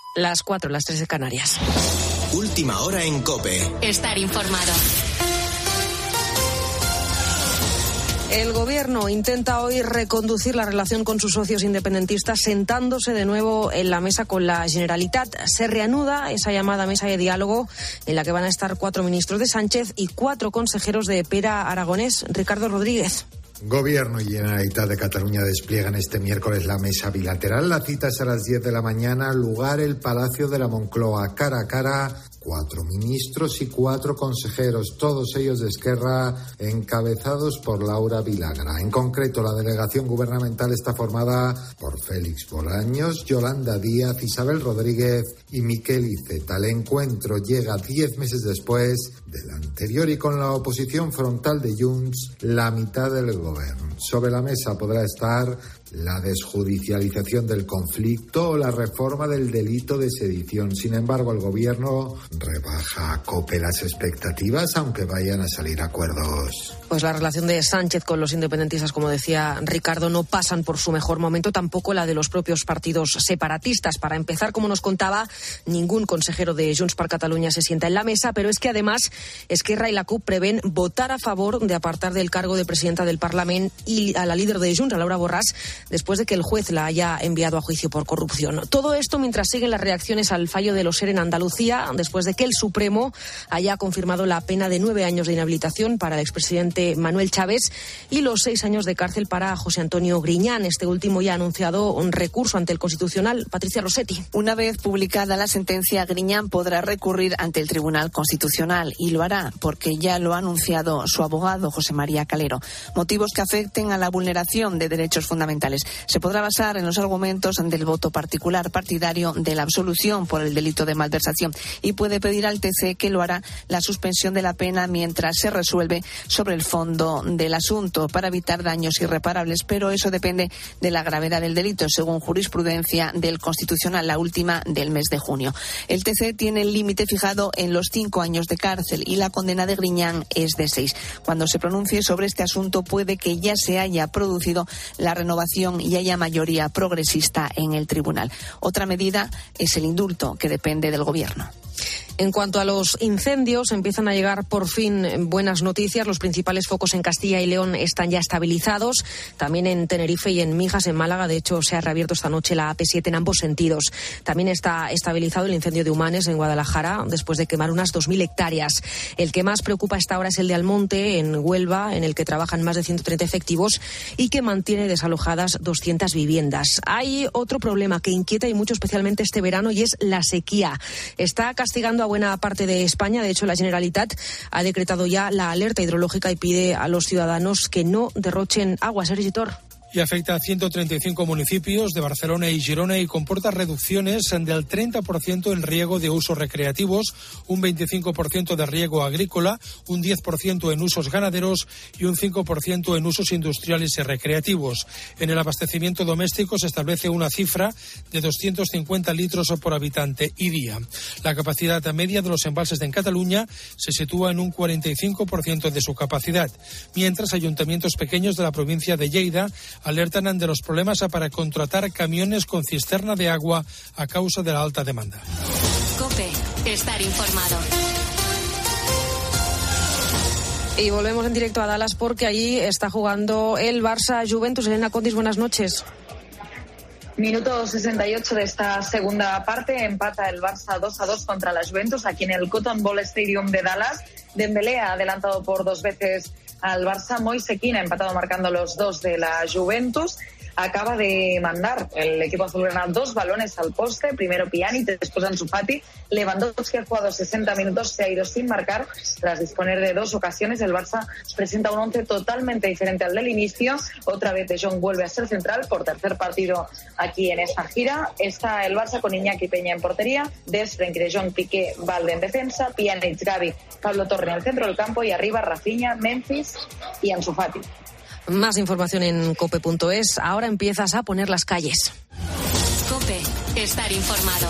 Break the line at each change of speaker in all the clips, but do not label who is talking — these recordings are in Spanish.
Las 4, las 3 de Canarias.
Última hora en COPE.
Estar informado.
El Gobierno intenta hoy reconducir la relación con sus socios independentistas, sentándose de nuevo en la mesa con la Generalitat. Se reanuda esa llamada mesa de diálogo en la que van a estar 4 ministros de Sánchez y 4 consejeros de Pere Aragonés. Ricardo Rodríguez.
Gobierno y Generalitat de Cataluña despliegan este miércoles la mesa bilateral. La cita es a las 10 de la mañana, lugar el Palacio de la Moncloa, cara a cara. 4 ministros y 4 consejeros, todos ellos de Esquerra, encabezados por Laura Vilagra. En concreto, la delegación gubernamental está formada por Félix Bolaños, Yolanda Díaz, Isabel Rodríguez y Miquel Iceta. El encuentro llega 10 meses después del anterior y con la oposición frontal de Junts, la mitad del gobierno. Sobre la mesa podrá estar la desjudicialización del conflicto o la reforma del delito de sedición. Sin embargo, el gobierno rebaja a COPE las expectativas, aunque vayan a salir acuerdos.
Pues la relación de Sánchez con los independentistas, como decía Ricardo, no pasan por su mejor momento, tampoco la de los propios partidos separatistas. Para empezar, como nos contaba, ningún consejero de Junts per Catalunya se sienta en la mesa, pero es que además Esquerra y la CUP prevén votar a favor de apartar del cargo de presidenta del Parlamento y a la líder de Junts, a Laura Borràs, después de que el juez la haya enviado a juicio por corrupción. Todo esto mientras siguen las reacciones al fallo de los ERE en Andalucía, después de que el Supremo haya confirmado la pena de 9 años de inhabilitación para el expresidente Manuel Chávez y los 6 años de cárcel para José Antonio Griñán. Este último ya ha anunciado un recurso ante el Constitucional. Patricia Rossetti.
Una vez publicada la sentencia, Griñán podrá recurrir ante el Tribunal Constitucional y lo hará porque ya lo ha anunciado su abogado José María Calero. Motivos que afecten a la vulneración de derechos fundamentales. Se podrá basar en los argumentos del voto particular partidario de la absolución por el delito de malversación y puede pedir al TC, que lo hará, la suspensión de la pena mientras se resuelve sobre el fondo del asunto para evitar daños irreparables, pero eso depende de la gravedad del delito, según jurisprudencia del Constitucional, la última del mes de junio. El TC tiene el límite fijado en los 5 años de cárcel y la condena de Griñán es de 6. Cuando se pronuncie sobre este asunto puede que ya se haya producido la renovación y haya mayoría progresista en el tribunal. Otra medida es el indulto, que depende del Gobierno.
En cuanto a los incendios, empiezan a llegar por fin buenas noticias. Los principales focos en Castilla y León están ya estabilizados. También en Tenerife y en Mijas, en Málaga. De hecho, se ha reabierto esta noche la AP7 en ambos sentidos. También está estabilizado el incendio de Humanes en Guadalajara, después de quemar unas 2.000 hectáreas. El que más preocupa hasta ahora es el de Almonte, en Huelva, en el que trabajan más de 130 efectivos y que mantiene desalojadas 200 viviendas. Hay otro problema que inquieta y mucho, especialmente este verano, y es la sequía. Está castigando a buena parte de España. De hecho, la Generalitat ha decretado ya la alerta hidrológica y pide a los ciudadanos que no derrochen agua. Sergi Tor.
Y afecta a 135 municipios de Barcelona y Girona y comporta reducciones del 30% en riego de usos recreativos, un 25% de riego agrícola, un 10% en usos ganaderos y un 5% en usos industriales y recreativos. En el abastecimiento doméstico se establece una cifra de 250 litros por habitante y día. La capacidad media de los embalses en Cataluña se sitúa en un 45% de su capacidad, mientras ayuntamientos pequeños de la provincia de Lleida alertan de los problemas para contratar camiones con cisterna de agua a causa de la alta demanda.
COPE, estar informado.
Y volvemos en directo a Dallas porque allí está jugando el Barça Juventus. Elena Condis, buenas noches.
Minuto 68 de esta segunda parte, empata el Barça 2-2 contra la Juventus aquí en el Cotton Bowl Stadium de Dallas. Dembélé ha adelantado por 2 veces al Barça. Moise Kean ha empatado marcando los 2 de la Juventus. Acaba de mandar el equipo azulgrana 2 balones al poste, primero Pjanic, después Ansu Fati. Lewandowski ha jugado 60 minutos, se ha ido sin marcar. Tras disponer de 2 ocasiones, el Barça presenta un 11 totalmente diferente al del inicio. Otra vez De Jong vuelve a ser central por tercer partido aquí en esta gira. Está el Barça con Iñaki Peña en portería, Dest, Frenkie de Jong, Piqué, Valde en defensa, Pjanic, Gavi, Pablo Torre en el centro del campo y arriba Rafinha, Memphis y Ansu Fati.
Más información en cope.es. Ahora empiezas a poner las calles.
COPE, estar informado.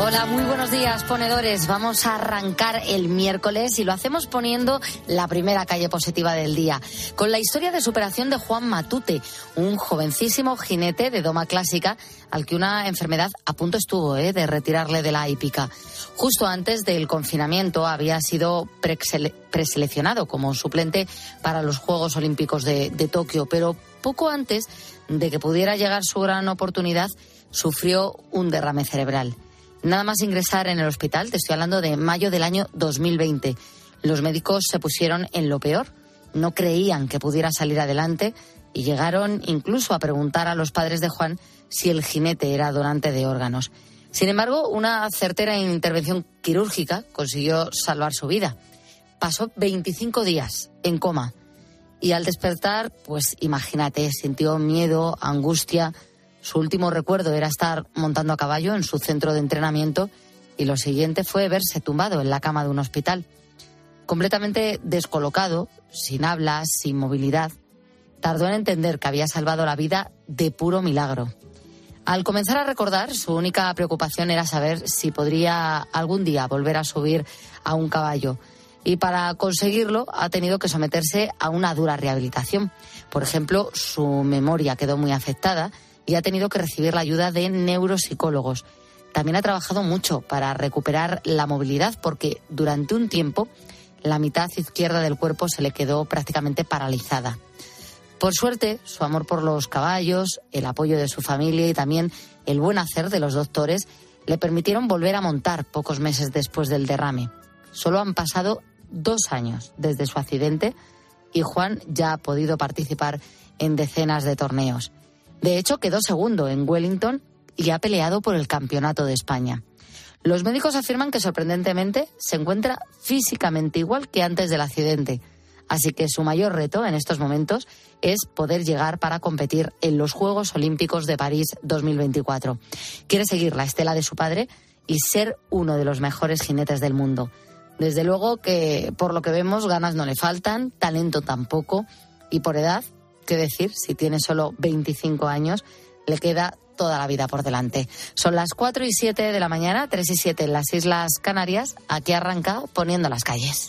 Hola, muy buenos días, ponedores. Vamos a arrancar el miércoles y lo hacemos poniendo la primera calle positiva del día, con la historia de superación de Juan Matute, un jovencísimo jinete de doma clásica al que una enfermedad a punto estuvo de retirarle de la hípica. Justo antes del confinamiento había sido preseleccionado como suplente para los Juegos Olímpicos de Tokio, pero poco antes de que pudiera llegar su gran oportunidad, sufrió un derrame cerebral. Nada más ingresar en el hospital, te estoy hablando de mayo del año 2020, los médicos se pusieron en lo peor, no creían que pudiera salir adelante y llegaron incluso a preguntar a los padres de Juan si el jinete era donante de órganos. Sin embargo, una certera intervención quirúrgica consiguió salvar su vida. Pasó 25 días en coma y al despertar, pues imagínate, sintió miedo, angustia. Su último recuerdo era estar montando a caballo en su centro de entrenamiento y lo siguiente fue verse tumbado en la cama de un hospital. Completamente descolocado, sin habla, sin movilidad, tardó en entender que había salvado la vida de puro milagro. Al comenzar a recordar, su única preocupación era saber si podría algún día volver a subir a un caballo. Y para conseguirlo ha tenido que someterse a una dura rehabilitación. Por ejemplo, su memoria quedó muy afectada y ha tenido que recibir la ayuda de neuropsicólogos. También ha trabajado mucho para recuperar la movilidad porque durante un tiempo la mitad izquierda del cuerpo se le quedó prácticamente paralizada. Por suerte, su amor por los caballos, el apoyo de su familia y también el buen hacer de los doctores le permitieron volver a montar pocos meses después del derrame. Solo han pasado 2 años desde su accidente y Juan ya ha podido participar en decenas de torneos. De hecho, quedó segundo en Wellington y ha peleado por el campeonato de España. Los médicos afirman que, sorprendentemente, se encuentra físicamente igual que antes del accidente. Así que su mayor reto en estos momentos es poder llegar para competir en los Juegos Olímpicos de París 2024. Quiere seguir la estela de su padre y ser uno de los mejores jinetes del mundo. Desde luego que, por lo que vemos, ganas no le faltan, talento tampoco, y por edad, qué decir, si tiene solo 25 años, le queda toda la vida por delante. Son las 4:07 de la mañana, 3:07 en las Islas Canarias. Aquí arranca Poniendo las calles.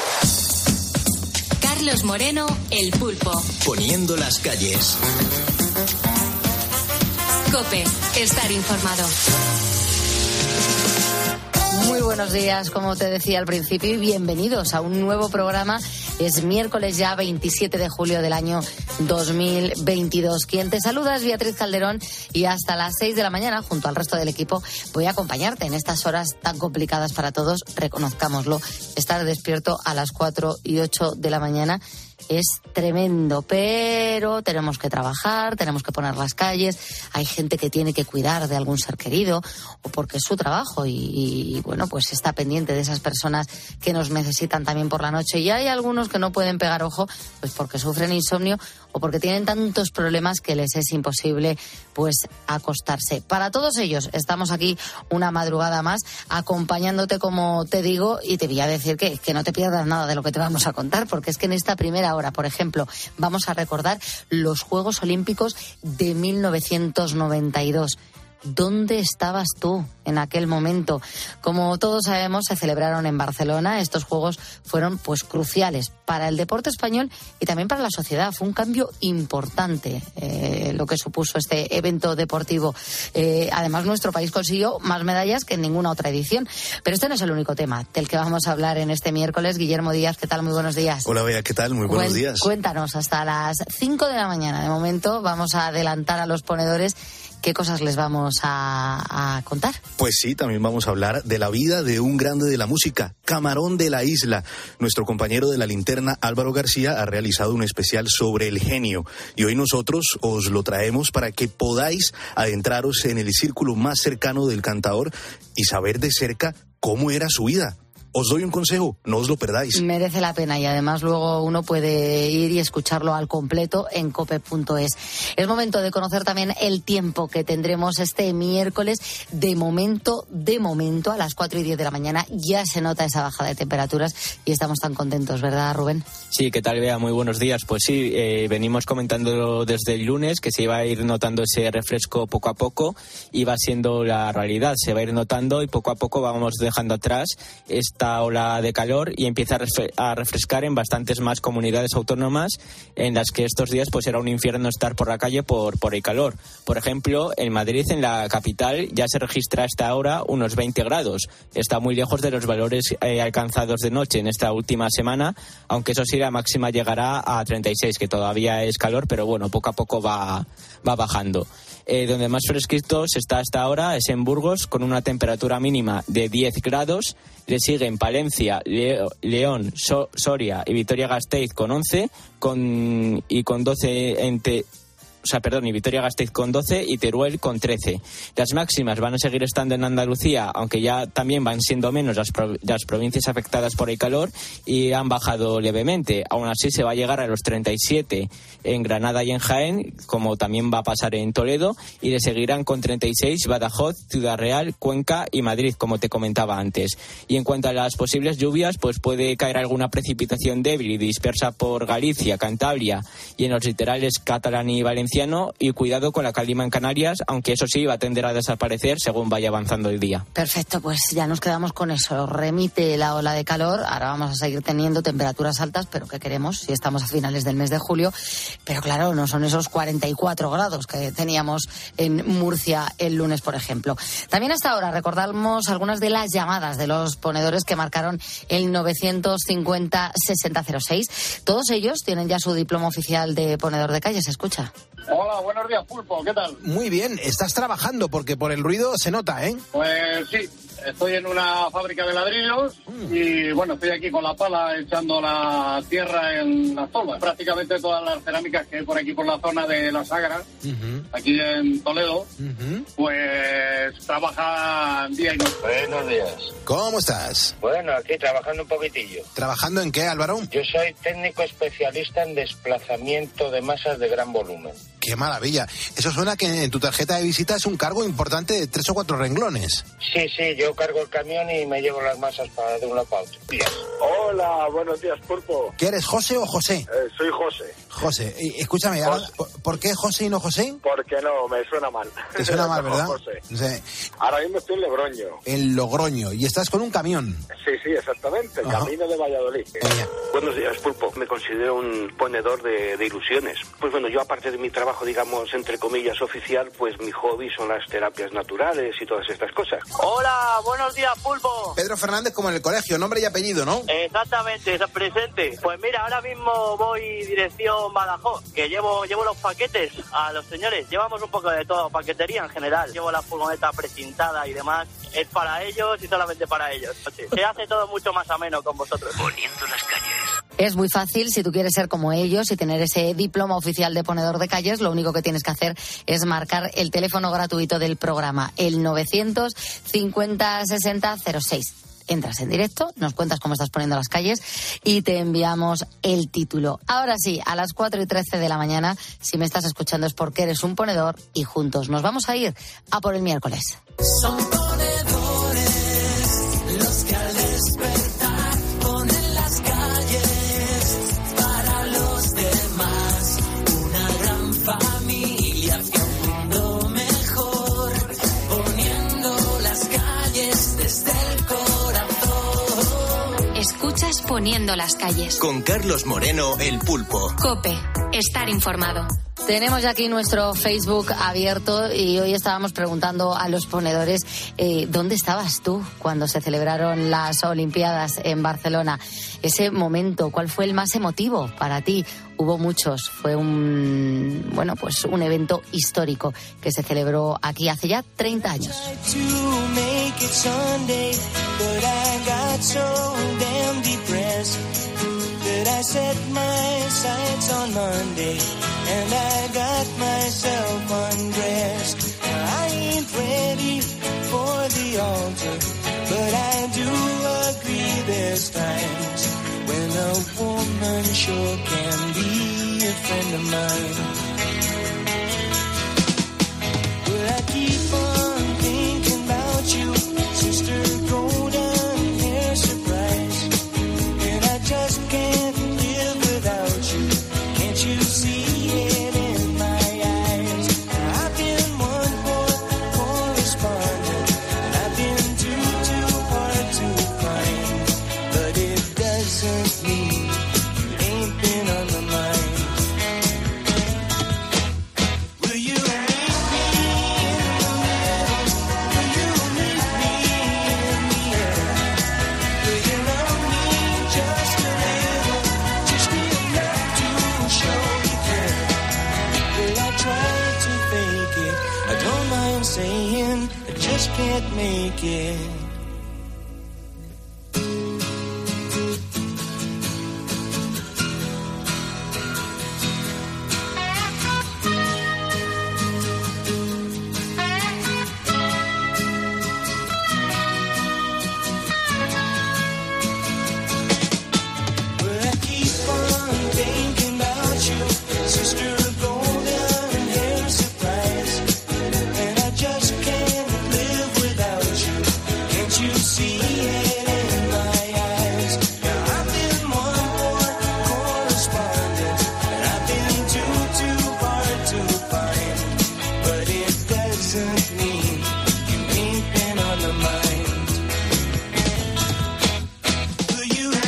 Carlos Moreno, El Pulpo.
Poniendo las calles.
COPE, estar informado.
Muy buenos días, como te decía al principio, y bienvenidos a un nuevo programa. Es miércoles ya 27 de julio del año 2022. Quien te saluda es Beatriz Calderón y hasta las 6 de la mañana, junto al resto del equipo, voy a acompañarte en estas horas tan complicadas para todos, reconozcámoslo. Estar despierto a las 4:08 de la mañana es tremendo, pero tenemos que trabajar, tenemos que poner las calles, hay gente que tiene que cuidar de algún ser querido o porque es su trabajo y bueno, pues está pendiente de esas personas que nos necesitan también por la noche, y hay algunos que no pueden pegar ojo pues porque sufren insomnio o porque tienen tantos problemas que les es imposible pues acostarse. Para todos ellos estamos aquí una madrugada más acompañándote, como te digo, y te voy a decir que no te pierdas nada de lo que te vamos a contar, porque es que en esta primera hora, por ejemplo, vamos a recordar los Juegos Olímpicos de 1992. ¿Dónde estabas tú en aquel momento? Como todos sabemos, se celebraron en Barcelona. Estos Juegos fueron pues cruciales para el deporte español y también para la sociedad. Fue un cambio importante lo que supuso este evento deportivo. Además, nuestro país consiguió más medallas que en ninguna otra edición. Pero este no es el único tema del que vamos a hablar en este miércoles. Guillermo Díaz, ¿qué tal? Muy buenos días.
Hola, Bea, ¿qué tal? Muy buenos días.
Cuéntanos, hasta las 5 de la mañana. De momento vamos a adelantar a los ponedores. ¿Qué cosas les vamos a contar?
Pues sí, también vamos a hablar de la vida de un grande de la música, Camarón de la Isla. Nuestro compañero de La Linterna, Álvaro García, ha realizado un especial sobre el genio. Y hoy nosotros os lo traemos para que podáis adentraros en el círculo más cercano del cantaor y saber de cerca cómo era su vida. Os doy un consejo, no os lo perdáis.
Merece la pena y además luego uno puede ir y escucharlo al completo en cope.es. Es momento de conocer también el tiempo que tendremos este miércoles. De momento, a las 4:10 de la mañana ya se nota esa bajada de temperaturas y estamos tan contentos, ¿verdad, Rubén?
Sí, ¿qué tal, Bea? Muy buenos días. Pues sí, venimos comentándolo desde el lunes, que se iba a ir notando ese refresco poco a poco, y va siendo la realidad. Se va a ir notando y poco a poco vamos dejando atrás esta ola de calor y empieza a refrescar en bastantes más comunidades autónomas en las que estos días pues era un infierno estar por la calle por el calor. Por ejemplo, en Madrid, en la capital, ya se registra hasta ahora unos 20 grados. Está muy lejos de los valores alcanzados de noche en esta última semana, aunque eso sí, la máxima llegará a 36, que todavía es calor, pero bueno, poco a poco va bajando. Donde más fresquito se está hasta ahora es en Burgos, con una temperatura mínima de 10 grados. Le siguen Palencia, León, Soria y Vitoria-Gasteiz con 11, y Vitoria-Gasteiz con 12 y Teruel con 13. Las máximas van a seguir estando en Andalucía, aunque ya también van siendo menos las provincias afectadas por el calor y han bajado levemente. Aún así se va a llegar a los 37 en Granada y en Jaén, como también va a pasar en Toledo, y le seguirán con 36 Badajoz, Ciudad Real, Cuenca y Madrid, como te comentaba antes. Y en cuanto a las posibles lluvias, pues puede caer alguna precipitación débil y dispersa por Galicia, Cantabria y en los litorales catalán y valenciano. Y cuidado con la calima en Canarias, aunque eso sí va a tender a desaparecer según vaya avanzando el día.
Perfecto, pues ya nos quedamos con eso. Remite la ola de calor. Ahora vamos a seguir teniendo temperaturas altas, pero ¿qué queremos si estamos a finales del mes de julio? Pero claro, no son esos 44 grados que teníamos en Murcia el lunes, por ejemplo. También hasta ahora recordamos algunas de las llamadas de los ponedores que marcaron el 950-6006. Todos ellos tienen ya su diploma oficial de ponedor de calle. Se escucha.
Hola, buenos días, Pulpo, ¿qué tal?
Muy bien, estás trabajando porque por el ruido se nota, ¿eh?
Pues sí, estoy en una fábrica de ladrillos y bueno, estoy aquí con la pala echando la tierra en las tolvas. Prácticamente todas las cerámicas que hay por aquí por la zona de la Sagra, aquí en Toledo, pues trabajan día y noche.
Buenos días.
¿Cómo estás?
Bueno, aquí trabajando un poquitillo.
¿Trabajando en qué, Álvaro?
Yo soy técnico especialista en desplazamiento de masas de gran volumen.
¡Qué maravilla! Eso suena que en tu tarjeta de visita es un cargo importante de 3 o 4 renglones.
Sí, yo cargo el camión y me llevo las masas de un lado para otro.
Hola, buenos días, Pulpo.
¿Qué eres, José o José?
Soy José.
José, escúchame, ¿por qué José y no José?
Porque no, me suena mal.
Te suena mal, ¿verdad?
José.
Sí.
Ahora mismo estoy en Logroño.
En Logroño, y estás con un camión.
Sí, exactamente, camino de Valladolid.
Buenos días, Pulpo. Me considero un ponedor de ilusiones. Pues bueno, yo aparte de mi trabajo, digamos, entre comillas, oficial, pues mi hobby son las terapias naturales y todas estas cosas.
Hola, buenos días, Pulpo.
Pedro Fernández, como en el colegio, nombre y apellido, ¿no?
Exactamente, presente. Pues mira, ahora mismo voy dirección Badajoz, que llevo los paquetes a los señores. Llevamos un poco de todo, paquetería en general. Llevo la furgoneta precintada y demás. Es para ellos y solamente para ellos. Se hace todo mucho más ameno con vosotros.
Poniendo las calles.
Es muy fácil, si tú quieres ser como ellos y tener ese diploma oficial de ponedor de calles, lo único que tienes que hacer es marcar el teléfono gratuito del programa, el 950-6006. Entras en directo, nos cuentas cómo estás poniendo las calles y te enviamos el título. Ahora sí, a las 4:13 de la mañana, si me estás escuchando es porque eres un ponedor y juntos nos vamos a ir a por el miércoles.
Son ponedores los que al despertar ponen las calles para los demás. Una gran familia hacia un mundo mejor, poniendo las calles desde el corazón.
Escuchas Poniendo las calles.
Con Carlos Moreno, el Pulpo.
COPE. Estar informado.
Tenemos ya aquí nuestro Facebook abierto y hoy estábamos preguntando a los ponedores ¿dónde estabas tú cuando se celebraron las Olimpiadas en Barcelona? Ese momento, ¿cuál fue el más emotivo para ti? Hubo muchos, fue un evento histórico que se celebró aquí hace ya 30 años.
I set my sights on Monday and I got myself undressed. I ain't ready for the altar, but I do agree under mine. Well, I keep on thinking about you, sister, golden hair surprise, and I just can't live without you. Can't you see it in my eyes? I've been one poor correspondent, and I've been too hard to find, but it doesn't mean you ain't been on my mind. Will you meet me in the middle? Will you meet me in the air? Will you love me just a little, just enough to show you care? Will I try to fake it? I don't mind saying I just can't make it. Well, I keep on thinking about you, sister, golden hair surprise, and I just can't live without you. Can't you see it in my eyes? Now I've been one more correspondent, and I've been too hard to find, but it doesn't mean you ain't been on my mind. Will you meet me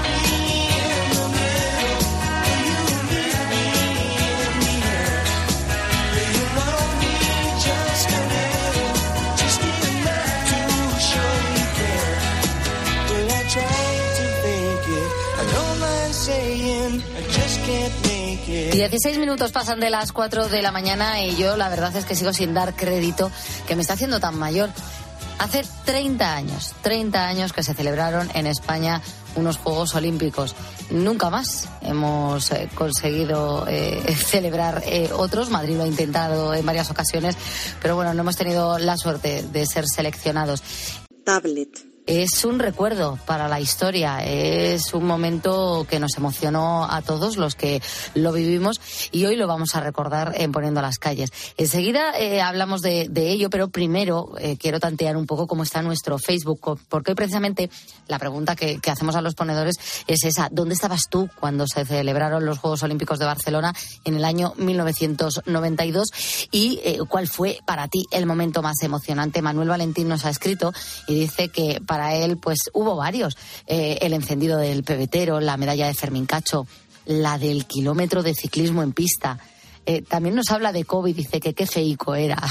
in the middle? Will you meet me in the air? Will you love me just a little, just enough to show you care? Will I try to fake it? I don't mind saying I just can't make it.
16 minutos pasan de las 4 de la mañana y yo la verdad es que sigo sin dar crédito que me está haciendo tan mayor. Hace 30 años que se celebraron en España unos Juegos Olímpicos. Nunca más hemos conseguido celebrar otros. Madrid lo ha intentado en varias ocasiones, pero bueno, no hemos tenido la suerte de ser seleccionados.
Tablet.
Es un recuerdo para la historia, es un momento que nos emocionó a todos los que lo vivimos y hoy lo vamos a recordar en Poniendo las Calles. Enseguida hablamos de ello, pero primero quiero tantear un poco cómo está nuestro Facebook, porque hoy precisamente la pregunta que hacemos a los ponedores es esa: ¿dónde estabas tú cuando se celebraron los Juegos Olímpicos de Barcelona en el año 1992? Y ¿cuál fue para ti el momento más emocionante? Manuel Valentín nos ha escrito y dice que para él pues hubo varios. El encendido del pebetero, la medalla de Fermín Cacho, la del kilómetro de ciclismo en pista. También nos habla de COVID, dice que qué feico era.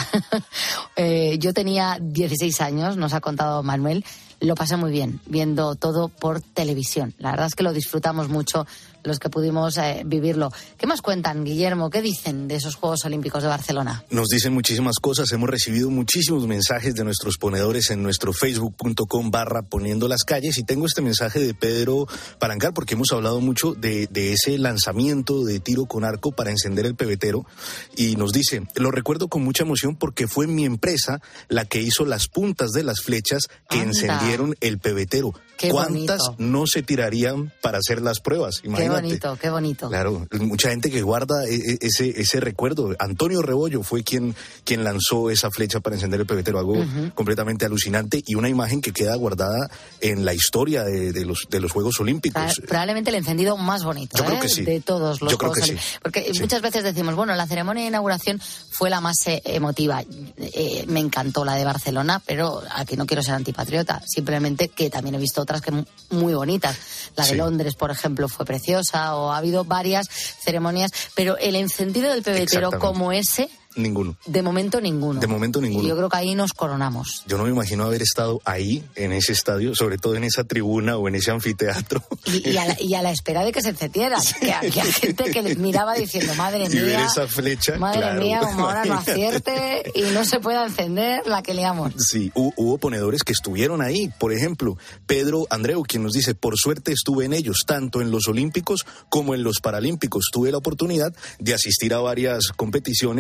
Yo tenía 16 años, nos ha contado Manuel. Lo pasé muy bien viendo todo por televisión. La verdad es que lo disfrutamos mucho los que pudimos vivirlo. ¿Qué más cuentan, Guillermo? ¿Qué dicen de esos Juegos Olímpicos de Barcelona?
Nos dicen muchísimas cosas. Hemos recibido muchísimos mensajes de nuestros ponedores en nuestro facebook.com/Poniendo las Calles. Y tengo este mensaje de Pedro Palancar, porque hemos hablado mucho de ese lanzamiento de tiro con arco para encender el pebetero. Y nos dice: lo recuerdo con mucha emoción porque fue mi empresa la que hizo las puntas de las flechas que encendieron el pebetero.
Qué
¿Cuántas
bonito
no se tirarían para hacer las pruebas? Imagínate.
Qué bonito.
Claro, mucha gente que guarda ese recuerdo. Antonio Rebollo fue quien lanzó esa flecha para encender el pebetero, algo completamente alucinante, y una imagen que queda guardada en la historia de los Juegos Olímpicos.
Probablemente el encendido más bonito.
Yo creo que sí.
De todos los
Yo creo
Juegos
que
Olímpicos.
sí.
Porque
Sí.
muchas veces decimos, bueno, la ceremonia de inauguración fue la más emotiva. Me encantó la de Barcelona, pero aquí no quiero ser antipatriota. Simplemente que también he visto otras que muy bonitas. La de Londres, por ejemplo, fue preciosa, o ha habido varias ceremonias, pero el encendido del pebetero como ese...
Ninguno.
De momento ninguno.
De momento ninguno.
Y yo creo que ahí nos coronamos.
Yo no me imagino haber estado ahí, en ese estadio, sobre todo en esa tribuna o en ese anfiteatro.
Y a la espera de que se encendieran. Sí. Que había gente que les miraba diciendo, madre mía.
Y ver esa flecha,
madre
claro,
mía, como ahora no acierte y no se pueda encender la que liamos.
Sí, hubo ponedores que estuvieron ahí. Por ejemplo, Pedro Andreu, quien nos dice: por suerte estuve en ellos, tanto en los Olímpicos como en los Paralímpicos. Tuve la oportunidad de asistir a varias competiciones, me lo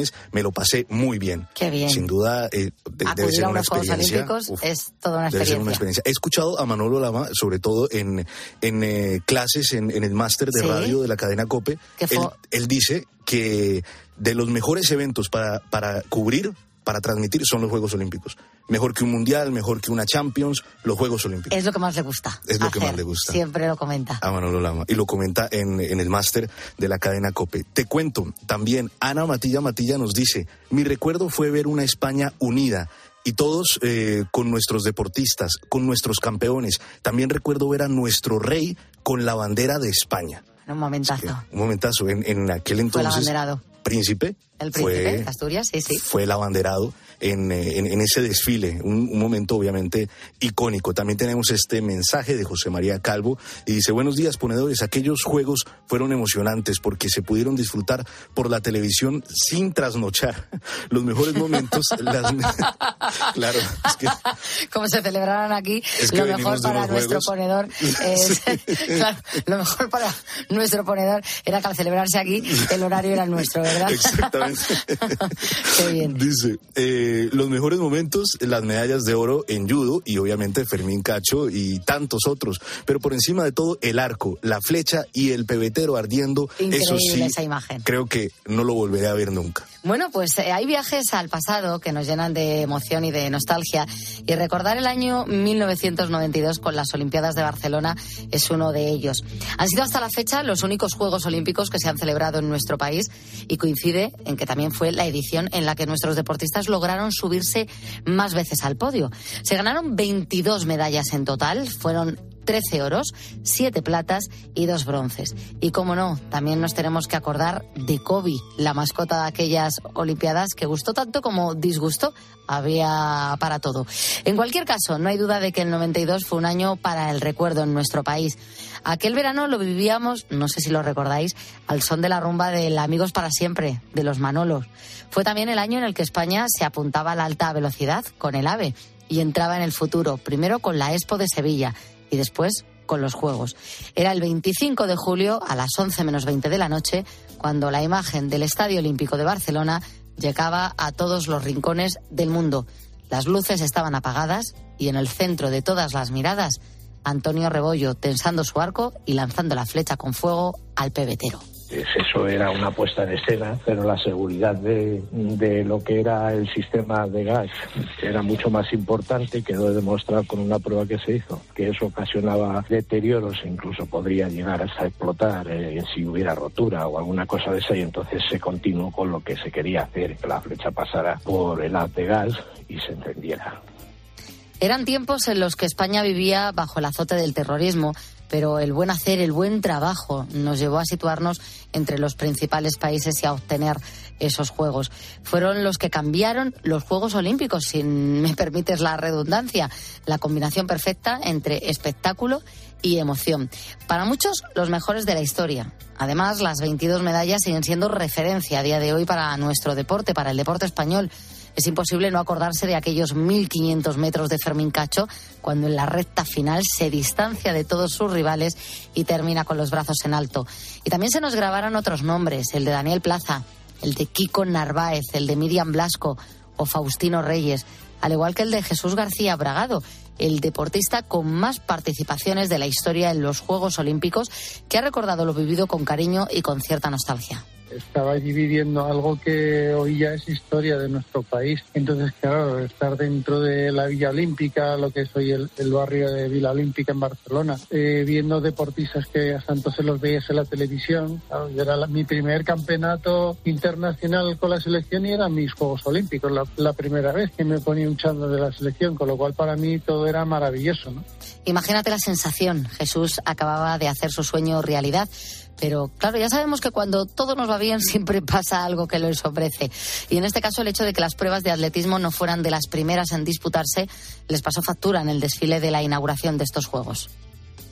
lo pasé muy bien.
Qué bien.
Sin duda, debe ser una experiencia.
Juegos Olímpicos es toda una
Debe ser una
experiencia.
He escuchado a Manolo Lama, sobre todo en clases en el máster de
Sí.
radio de la cadena COPE. Él dice que de los mejores eventos para cubrir, para transmitir, son los Juegos Olímpicos. Mejor que un Mundial, mejor que una Champions, los Juegos Olímpicos.
Es lo que más le gusta.
Es lo que más le gusta.
Siempre lo comenta.
A Manolo Lama. Y lo comenta en el máster de la cadena COPE. Te cuento, también Ana Matilla nos dice, mi recuerdo fue ver una España unida. Y todos con nuestros deportistas, con nuestros campeones. También recuerdo ver a nuestro rey con la bandera de España.
Un momentazo.
Un momentazo. En aquel entonces...
Fue el abanderado.
Príncipe.
El príncipe de Asturias, sí.
Fue el abanderado en ese desfile, un momento obviamente icónico. También tenemos este mensaje de José María Calvo y dice, buenos días ponedores, aquellos juegos fueron emocionantes porque se pudieron disfrutar por la televisión sin trasnochar. Los mejores momentos, claro, es que...
Como se celebraron aquí,
Es que
lo mejor para nuestro
juegos.
ponedor es... Claro, lo mejor para nuestro ponedor era que al celebrarse aquí el horario era nuestro, ¿verdad?
Exactamente.
Qué bien.
Dice, los mejores momentos, las medallas de oro en judo y obviamente Fermín Cacho y tantos otros. Pero por encima de todo, el arco, la flecha y el pebetero ardiendo.
Increíble
eso sí,
esa imagen.
Creo que no lo volveré a ver nunca.
Bueno, pues hay viajes al pasado que nos llenan de emoción y de nostalgia. Y recordar el año 1992 con las Olimpiadas de Barcelona es uno de ellos. Han sido hasta la fecha los únicos Juegos Olímpicos que se han celebrado en nuestro país y coincide en que también fue la edición en la que nuestros deportistas lograron subirse más veces al podio. Se ganaron 22 medallas en total, fueron 13 oros, 7 platas y 2 bronces. Y cómo no, también nos tenemos que acordar de Kobe, la mascota de aquellas Olimpiadas que gustó tanto como disgustó. Había para todo. En cualquier caso, no hay duda de que el 92 fue un año para el recuerdo en nuestro país. Aquel verano lo vivíamos, no sé si lo recordáis, al son de la rumba del Amigos para Siempre, de los Manolos. Fue también el año en el que España se apuntaba a la alta velocidad con el AVE y entraba en el futuro, primero con la Expo de Sevilla y después con los Juegos. Era el 25 de julio a las 11 menos 20 de la noche cuando la imagen del Estadio Olímpico de Barcelona llegaba a todos los rincones del mundo. Las luces estaban apagadas y en el centro de todas las miradas, Antonio Rebollo tensando su arco y lanzando la flecha con fuego al pebetero.
Eso era una puesta en escena, pero la seguridad de lo que era el sistema de gas era mucho más importante. Quedó demostrado con una prueba que se hizo, que eso ocasionaba deterioros e incluso podría llegar hasta explotar si hubiera rotura o alguna cosa de esa, y entonces se continuó con lo que se quería hacer, que la flecha pasara por el haz de gas y se encendiera.
Eran tiempos en los que España vivía bajo el azote del terrorismo, pero el buen hacer, el buen trabajo nos llevó a situarnos entre los principales países y a obtener esos Juegos. Fueron los que cambiaron los Juegos Olímpicos, si me permites la redundancia, la combinación perfecta entre espectáculo y emoción. Para muchos, los mejores de la historia. Además, las 22 medallas siguen siendo referencia a día de hoy para nuestro deporte, para el deporte español. Es imposible no acordarse de aquellos 1.500 metros de Fermín Cacho, cuando en la recta final se distancia de todos sus rivales y termina con los brazos en alto. Y también se nos grabaron otros nombres, el de Daniel Plaza, el de Kiko Narváez, el de Miriam Blasco o Faustino Reyes, al igual que el de Jesús García Bragado, el deportista con más participaciones de la historia en los Juegos Olímpicos, que ha recordado lo vivido con cariño y con cierta nostalgia.
Estaba viviendo algo que hoy ya es historia de nuestro país. Entonces, claro, estar dentro de la Villa Olímpica, lo que es hoy el barrio de Villa Olímpica en Barcelona, viendo deportistas que hasta entonces los veías en la televisión. Claro, era mi primer campeonato internacional con la selección y eran mis Juegos Olímpicos, la primera vez que me ponía un chándal de la selección, con lo cual para mí todo era maravilloso, ¿no?
Imagínate la sensación. Jesús acababa de hacer su sueño realidad. Pero claro, ya sabemos que cuando todo nos va bien siempre pasa algo que lo ensombrece. Y en este caso el hecho de que las pruebas de atletismo no fueran de las primeras en disputarse les pasó factura en el desfile de la inauguración de estos Juegos.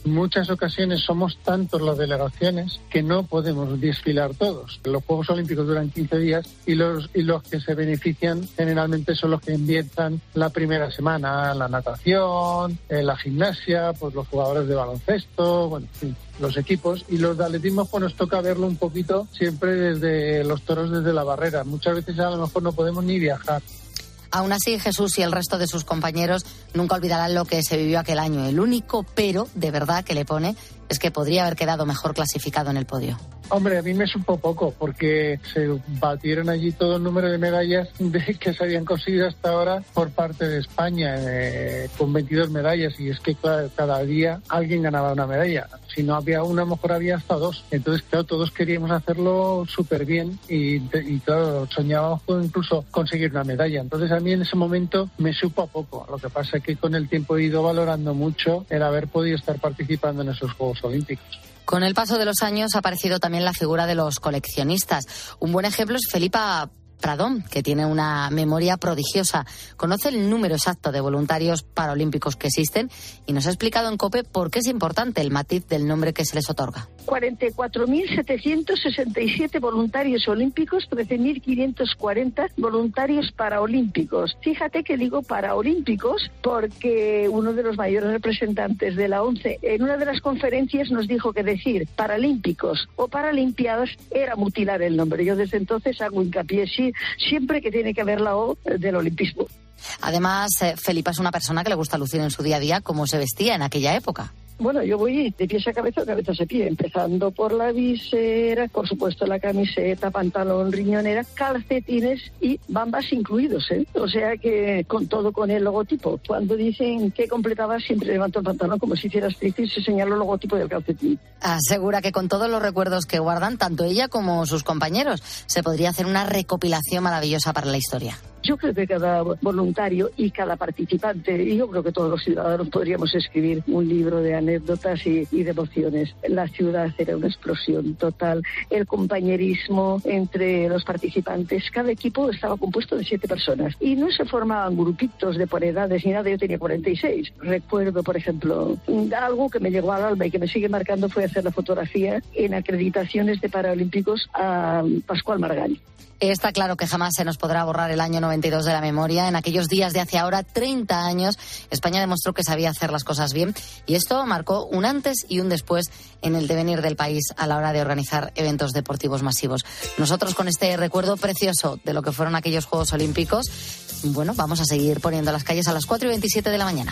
En muchas ocasiones somos tantos las delegaciones que no podemos desfilar todos. Los Juegos Olímpicos duran 15 días y los que se benefician generalmente son los que empiezan la primera semana, la natación, la gimnasia, pues los jugadores de baloncesto, bueno, en fin, los equipos. Y los de atletismo pues nos toca verlo un poquito siempre desde los toros, desde la barrera. Muchas veces a lo mejor no podemos ni viajar.
Aún así, Jesús y el resto de sus compañeros nunca olvidarán lo que se vivió aquel año. El único pero, de verdad, que le pone es que podría haber quedado mejor clasificado en el podio.
Hombre, a mí me supo poco, porque se batieron allí todo el número de medallas que se habían conseguido hasta ahora por parte de España, con 22 medallas, y es que cada día alguien ganaba una medalla. Si no había una, a lo mejor había hasta dos. Entonces, claro, todos queríamos hacerlo súper bien y claro, soñábamos con incluso conseguir una medalla. Entonces, a mí en ese momento me supo a poco. Lo que pasa es que con el tiempo he ido valorando mucho el haber podido estar participando en esos Juegos Olímpicos.
Con el paso de los años ha aparecido también la figura de los coleccionistas. Un buen ejemplo es Felipa Pradón, que tiene una memoria prodigiosa. Conoce el número exacto de voluntarios paralímpicos que existen y nos ha explicado en COPE por qué es importante el matiz del nombre que se les otorga.
44.767 voluntarios olímpicos, 13.540 voluntarios paraolímpicos. Fíjate que digo paraolímpicos porque uno de los mayores representantes de la ONCE en una de las conferencias nos dijo que decir paralímpicos o paralimpiadas era mutilar el nombre. Yo desde entonces hago hincapié siempre que tiene que haber la O del olimpismo.
Además, Felipa es una persona que le gusta lucir en su día a día como se vestía en aquella época.
Bueno, yo voy de pies a cabeza o cabeza a pie, empezando por la visera, por supuesto la camiseta, pantalón, riñonera, calcetines y bambas incluidos, ¿eh? O sea que con todo, con el logotipo. Cuando dicen que completaba, siempre levanto el pantalón como si hiciera striptease y se señala el logotipo del calcetín.
Asegura que con todos los recuerdos que guardan, tanto ella como sus compañeros, se podría hacer una recopilación maravillosa para la historia.
Yo creo que cada voluntario y cada participante, y yo creo que todos los ciudadanos podríamos escribir un libro de anécdotas y de emociones. La ciudad era una explosión total, el compañerismo entre los participantes. Cada equipo estaba compuesto de 7 personas y no se formaban grupitos de por edades ni nada. Yo tenía 46. Recuerdo, por ejemplo, algo que me llegó al alma y que me sigue marcando fue hacer la fotografía en acreditaciones de Paralímpicos a Pascual Margall.
Está claro que jamás se nos podrá borrar el año 92 de la memoria. En aquellos días de hace ahora 30 años, España demostró que sabía hacer las cosas bien y esto marcó un antes y un después en el devenir del país a la hora de organizar eventos deportivos masivos. Nosotros, con este recuerdo precioso de lo que fueron aquellos Juegos Olímpicos, bueno, vamos a seguir poniendo las calles a las 4:27 de la mañana.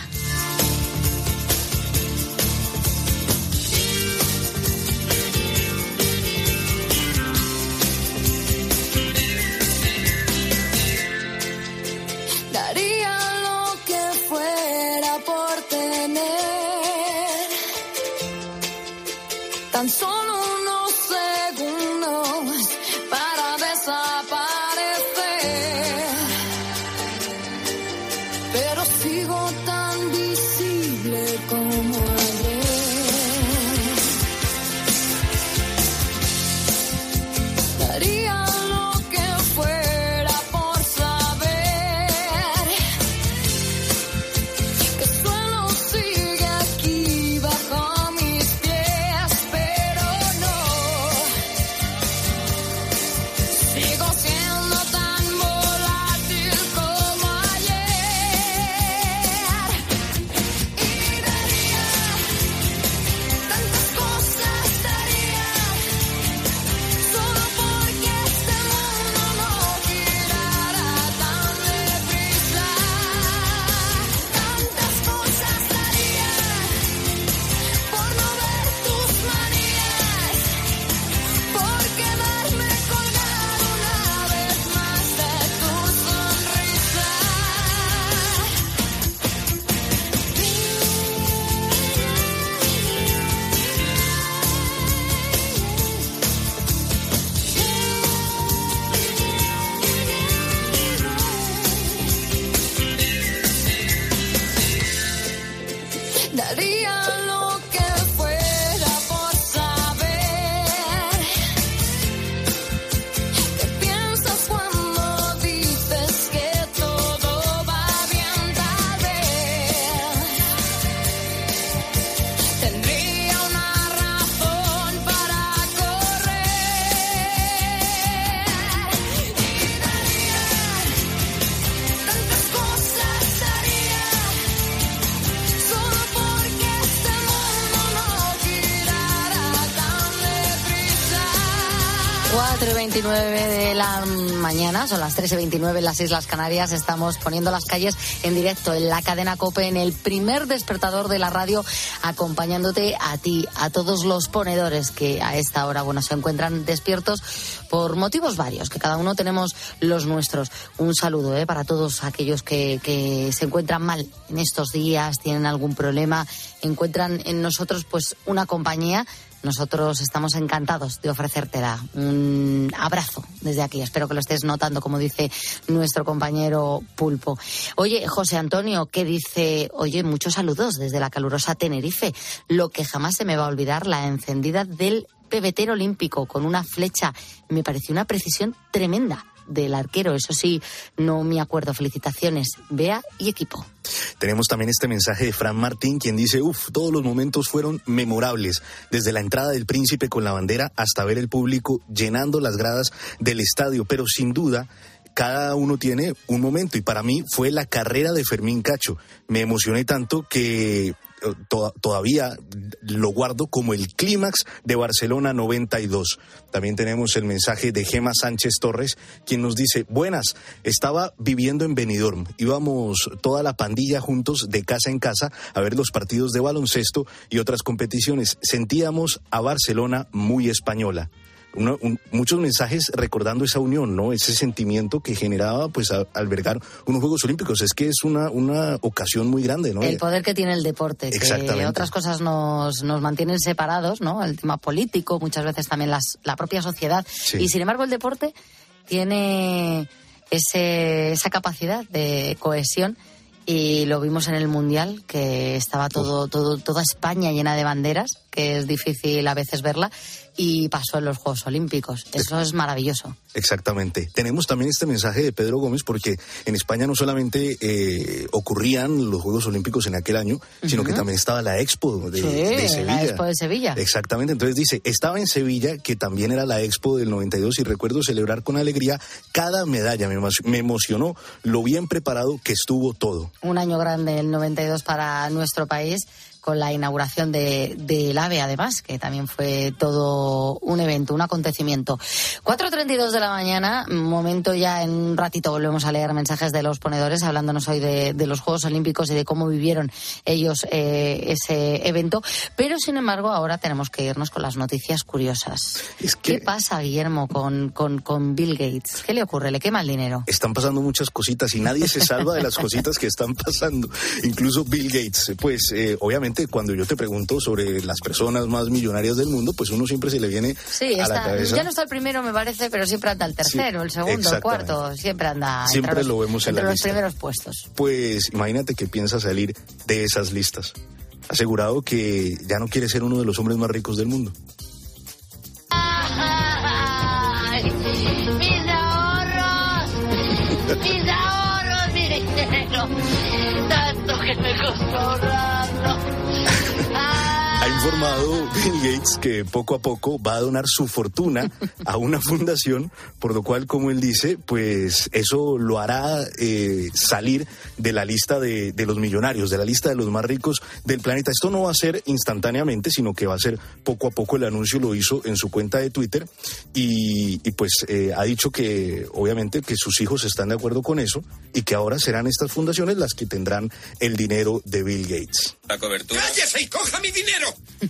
Tan solo unos segundos para desaparecer, pero sigo tan visible como ayer. Daría lo que fuera por saber que solo sigue aquí bajo mis pies. Sigo siendo tan volátil como ayer y daría
13:29 de la mañana, son las 13:29 en las Islas Canarias. Estamos poniendo las calles en directo en la cadena COPE, en el primer despertador de la radio, acompañándote a ti, a todos los ponedores que a esta hora, bueno, se encuentran despiertos por motivos varios, que cada uno tenemos los nuestros. Un saludo para todos aquellos que se encuentran mal en estos días, tienen algún problema, encuentran en nosotros pues una compañía. Nosotros estamos encantados de ofrecértela. Un abrazo desde aquí. Espero que lo estés notando, como dice nuestro compañero Pulpo. Oye, José Antonio, que dice, oye, muchos saludos desde la calurosa Tenerife. Lo que jamás se me va a olvidar, la encendida del pebetero olímpico con una flecha. Me pareció una precisión tremenda del arquero. Eso sí, no me acuerdo. Felicitaciones, Bea y equipo.
Tenemos también este mensaje de Fran Martín, quien dice, todos los momentos fueron memorables, desde la entrada del príncipe con la bandera hasta ver el público llenando las gradas del estadio, pero sin duda cada uno tiene un momento, y para mí fue la carrera de Fermín Cacho. Me emocioné tanto que todavía lo guardo como el clímax de Barcelona 92. También tenemos el mensaje de Gema Sánchez Torres, quien nos dice, buenas, estaba viviendo en Benidorm, íbamos toda la pandilla juntos de casa en casa a ver los partidos de baloncesto y otras competiciones. Sentíamos a Barcelona muy española. Muchos mensajes recordando esa unión, ¿no? Ese sentimiento que generaba pues albergar unos Juegos Olímpicos. Es que es una ocasión muy grande, ¿no?
El poder que tiene el deporte, que otras cosas nos mantienen separados, ¿no? El tema político, muchas veces también la propia sociedad. Sí. Y sin embargo el deporte tiene esa capacidad de cohesión. Y lo vimos en el Mundial, que estaba toda España llena de banderas, que es difícil a veces verla, y pasó en los Juegos Olímpicos. Eso es maravilloso.
Exactamente. Tenemos también este mensaje de Pedro Gómez, porque en España no solamente ocurrían los Juegos Olímpicos en aquel año, sino que también estaba la Expo de Sevilla.
La Expo de Sevilla.
Exactamente. Entonces dice, estaba en Sevilla, que también era la Expo del 92, y recuerdo celebrar con alegría cada medalla. Me emocionó lo bien preparado que estuvo todo.
Un año grande, el 92, para nuestro país, con la inauguración del AVE, además, que también fue todo un evento, un acontecimiento. 4:32 de la mañana, momento ya, en un ratito volvemos a leer mensajes de los ponedores, hablándonos hoy de los Juegos Olímpicos y de cómo vivieron ellos ese evento. Pero, sin embargo, ahora tenemos que irnos con las noticias curiosas. ¿Qué pasa, Guillermo, con Bill Gates? ¿Qué le ocurre? ¿Le quema el dinero?
Están pasando muchas cositas y nadie se salva de las cositas que están pasando. Incluso Bill Gates, pues, obviamente, cuando yo te pregunto sobre las personas más millonarias del mundo, pues uno siempre se le viene a la cabeza.
Ya no está el primero, me parece, pero siempre anda el tercero, el segundo, el cuarto, siempre anda
siempre lo vemos en
entre
la
los
lista.
Primeros puestos.
Pues imagínate que piensa salir de esas listas. Ha asegurado que ya no quiere ser uno de los hombres más ricos del mundo.
¡Ay! ¡Mis ahorros, mi dinero! Tanto que me costó ahorrarlo.
Ha informado Bill Gates que poco a poco va a donar su fortuna a una fundación, por lo cual, como él dice, pues eso lo hará salir de la lista de los millonarios, de la lista de los más ricos del planeta. Esto no va a ser instantáneamente, sino que va a ser poco a poco. El anuncio lo hizo en su cuenta de Twitter y pues ha dicho que obviamente que sus hijos están de acuerdo con eso y que ahora serán estas fundaciones las que tendrán el dinero de Bill Gates.
La cobertura. ¡Cállese y coja mi dinero!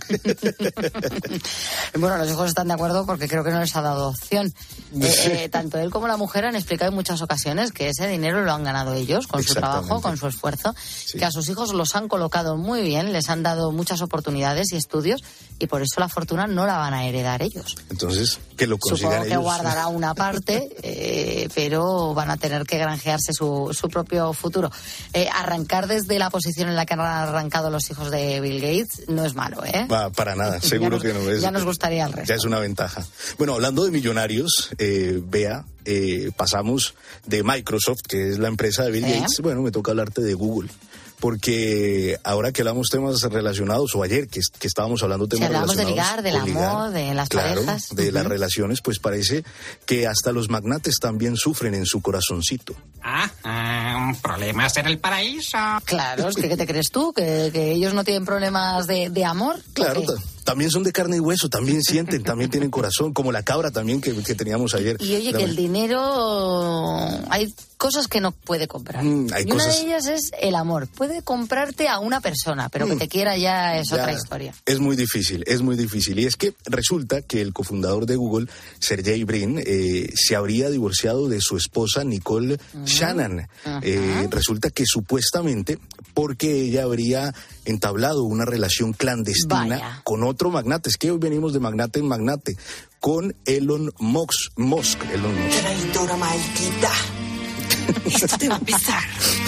Bueno, los hijos están de acuerdo porque creo que no les ha dado opción. Tanto él como la mujer han explicado en muchas ocasiones que ese dinero lo han ganado ellos con su trabajo, con su esfuerzo, que a sus hijos los han colocado muy bien, les han dado muchas oportunidades y estudios, y por eso la fortuna no la van a heredar ellos.
Entonces, que lo consigan
ellos. Supongo que guardará una parte, pero van a tener que granjearse su propio futuro. Arrancar desde la posición en la que han arrancado los hijos de Bill Gates no es malo, ¿eh?
Para nada, seguro que no es.
Ya nos gustaría el resto.
Ya es una ventaja. Bueno, hablando de millonarios, Bea, pasamos de Microsoft, que es la empresa de Bill Gates. Bueno, me toca hablarte de Google. Porque ahora que hablamos temas relacionados, o ayer que estábamos hablando temas relacionados...
de ligar, del amor, de las parejas.
De las relaciones, pues parece que hasta los magnates también sufren en su corazoncito.
Problemas en el paraíso.
Claro, es que ¿qué te crees tú? ¿Que ellos no tienen problemas de amor?
Claro, también son de carne y hueso, también sienten, también tienen corazón, como la cabra también que teníamos ayer.
Y oye, que el dinero, hay cosas que no puede comprar.
Hay
y una
cosas-
de ellas es el amor. Puede comprarte a una persona, pero que te quiera ya es otra historia.
Es muy difícil, es muy difícil. Y es que resulta que el cofundador de Google, Sergey Brin, se habría divorciado de su esposa Nicole Shannon. Resulta que supuestamente porque ella habría entablado una relación clandestina
Vaya.
con otro magnate. Es que hoy venimos de magnate en magnate, con Elon Musk.
Traidora maldita. Esto te va a pesar.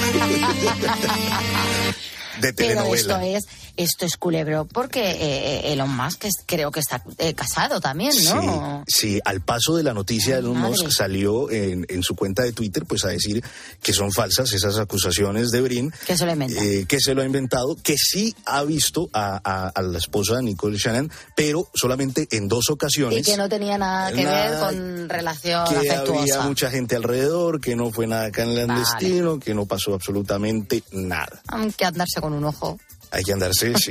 De
Pero
telenovela.
esto es culebro, porque Elon Musk creo que está casado también, ¿no?
Sí, al paso de la noticia, Elon
madre.
Musk salió en su cuenta de Twitter pues a decir que son falsas esas acusaciones de Brin.
Que se lo inventa.
Que se lo ha inventado, que sí ha visto a la esposa de Nicole Shannon, pero solamente en 2 ocasiones.
Y que no tenía nada que ver con relación
Que
afectuosa.
había mucha gente alrededor, que no fue nada clandestino, que no pasó absolutamente nada.
Hay que andarse con un ojo.
Hay que andarse, sí.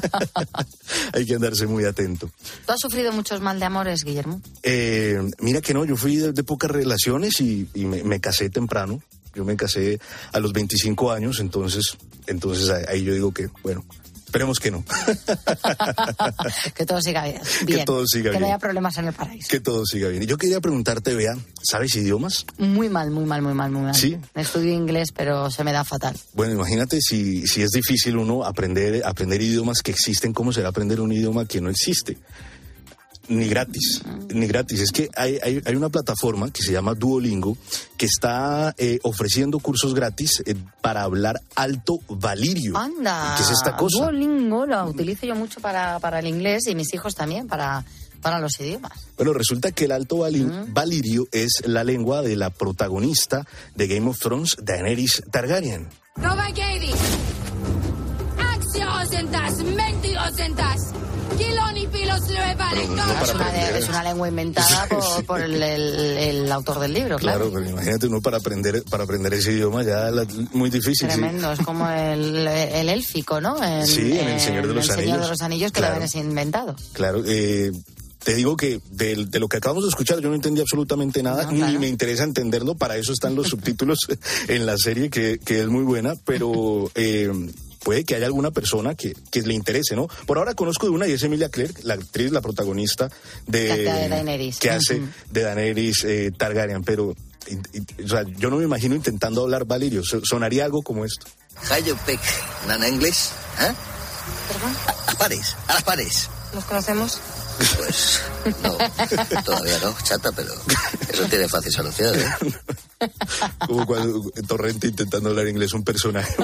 Hay que andarse muy atento.
¿Tú has sufrido muchos mal de amores, Guillermo?
Mira que no, yo fui de pocas relaciones y me casé temprano. Yo me casé a los 25 años, entonces ahí yo digo que, bueno, esperemos que no.
Que todo siga bien.
Que todo siga
Que no
bien.
haya problemas en el paraíso.
Que todo siga bien. Y yo quería preguntarte, Bea, ¿sabes idiomas?
Muy mal.
¿Sí?
Estudio inglés, pero se me da fatal.
Bueno, imagínate si es difícil uno aprender idiomas que existen, ¿cómo será aprender un idioma que no existe? Ni gratis. Es que hay una plataforma que se llama Duolingo que está ofreciendo cursos gratis para hablar alto valirio.
Anda.
¿Qué es esta cosa?
Duolingo la utilizo yo mucho para el inglés y mis hijos también para los idiomas.
Bueno, resulta que el alto valirio es la lengua de la protagonista de Game of Thrones, Daenerys Targaryen.
Rovageri! Axiosentas, mentiosentas, kilonipilos
Es una lengua inventada por el autor del libro, claro.
Claro, pero imagínate uno para aprender ese idioma ya muy difícil.
Tremendo, es como el élfico, ¿no?
En El Señor de los
El Señor de los Anillos, que
Claro.
lo habías inventado.
Claro, te digo que de lo que acabamos de escuchar yo no entendí absolutamente nada,
No, claro.
ni me interesa entenderlo, para eso están los subtítulos en la serie, que es muy buena, pero puede que haya alguna persona que le interese, ¿no? Por ahora conozco de una y es Emilia Clarke, la actriz, la protagonista
Que hace de Daenerys.
que hace de Daenerys Targaryen, pero o sea, yo no me imagino intentando hablar valirio, sonaría algo como esto.
How you pick nan English? ¿Eh?
¿Perdón?
A las pares.
¿Nos conocemos?
Pues no, todavía no, chata, pero eso tiene fácil solución, ¿eh?
Como cuando Torrente intentando hablar inglés, un personaje.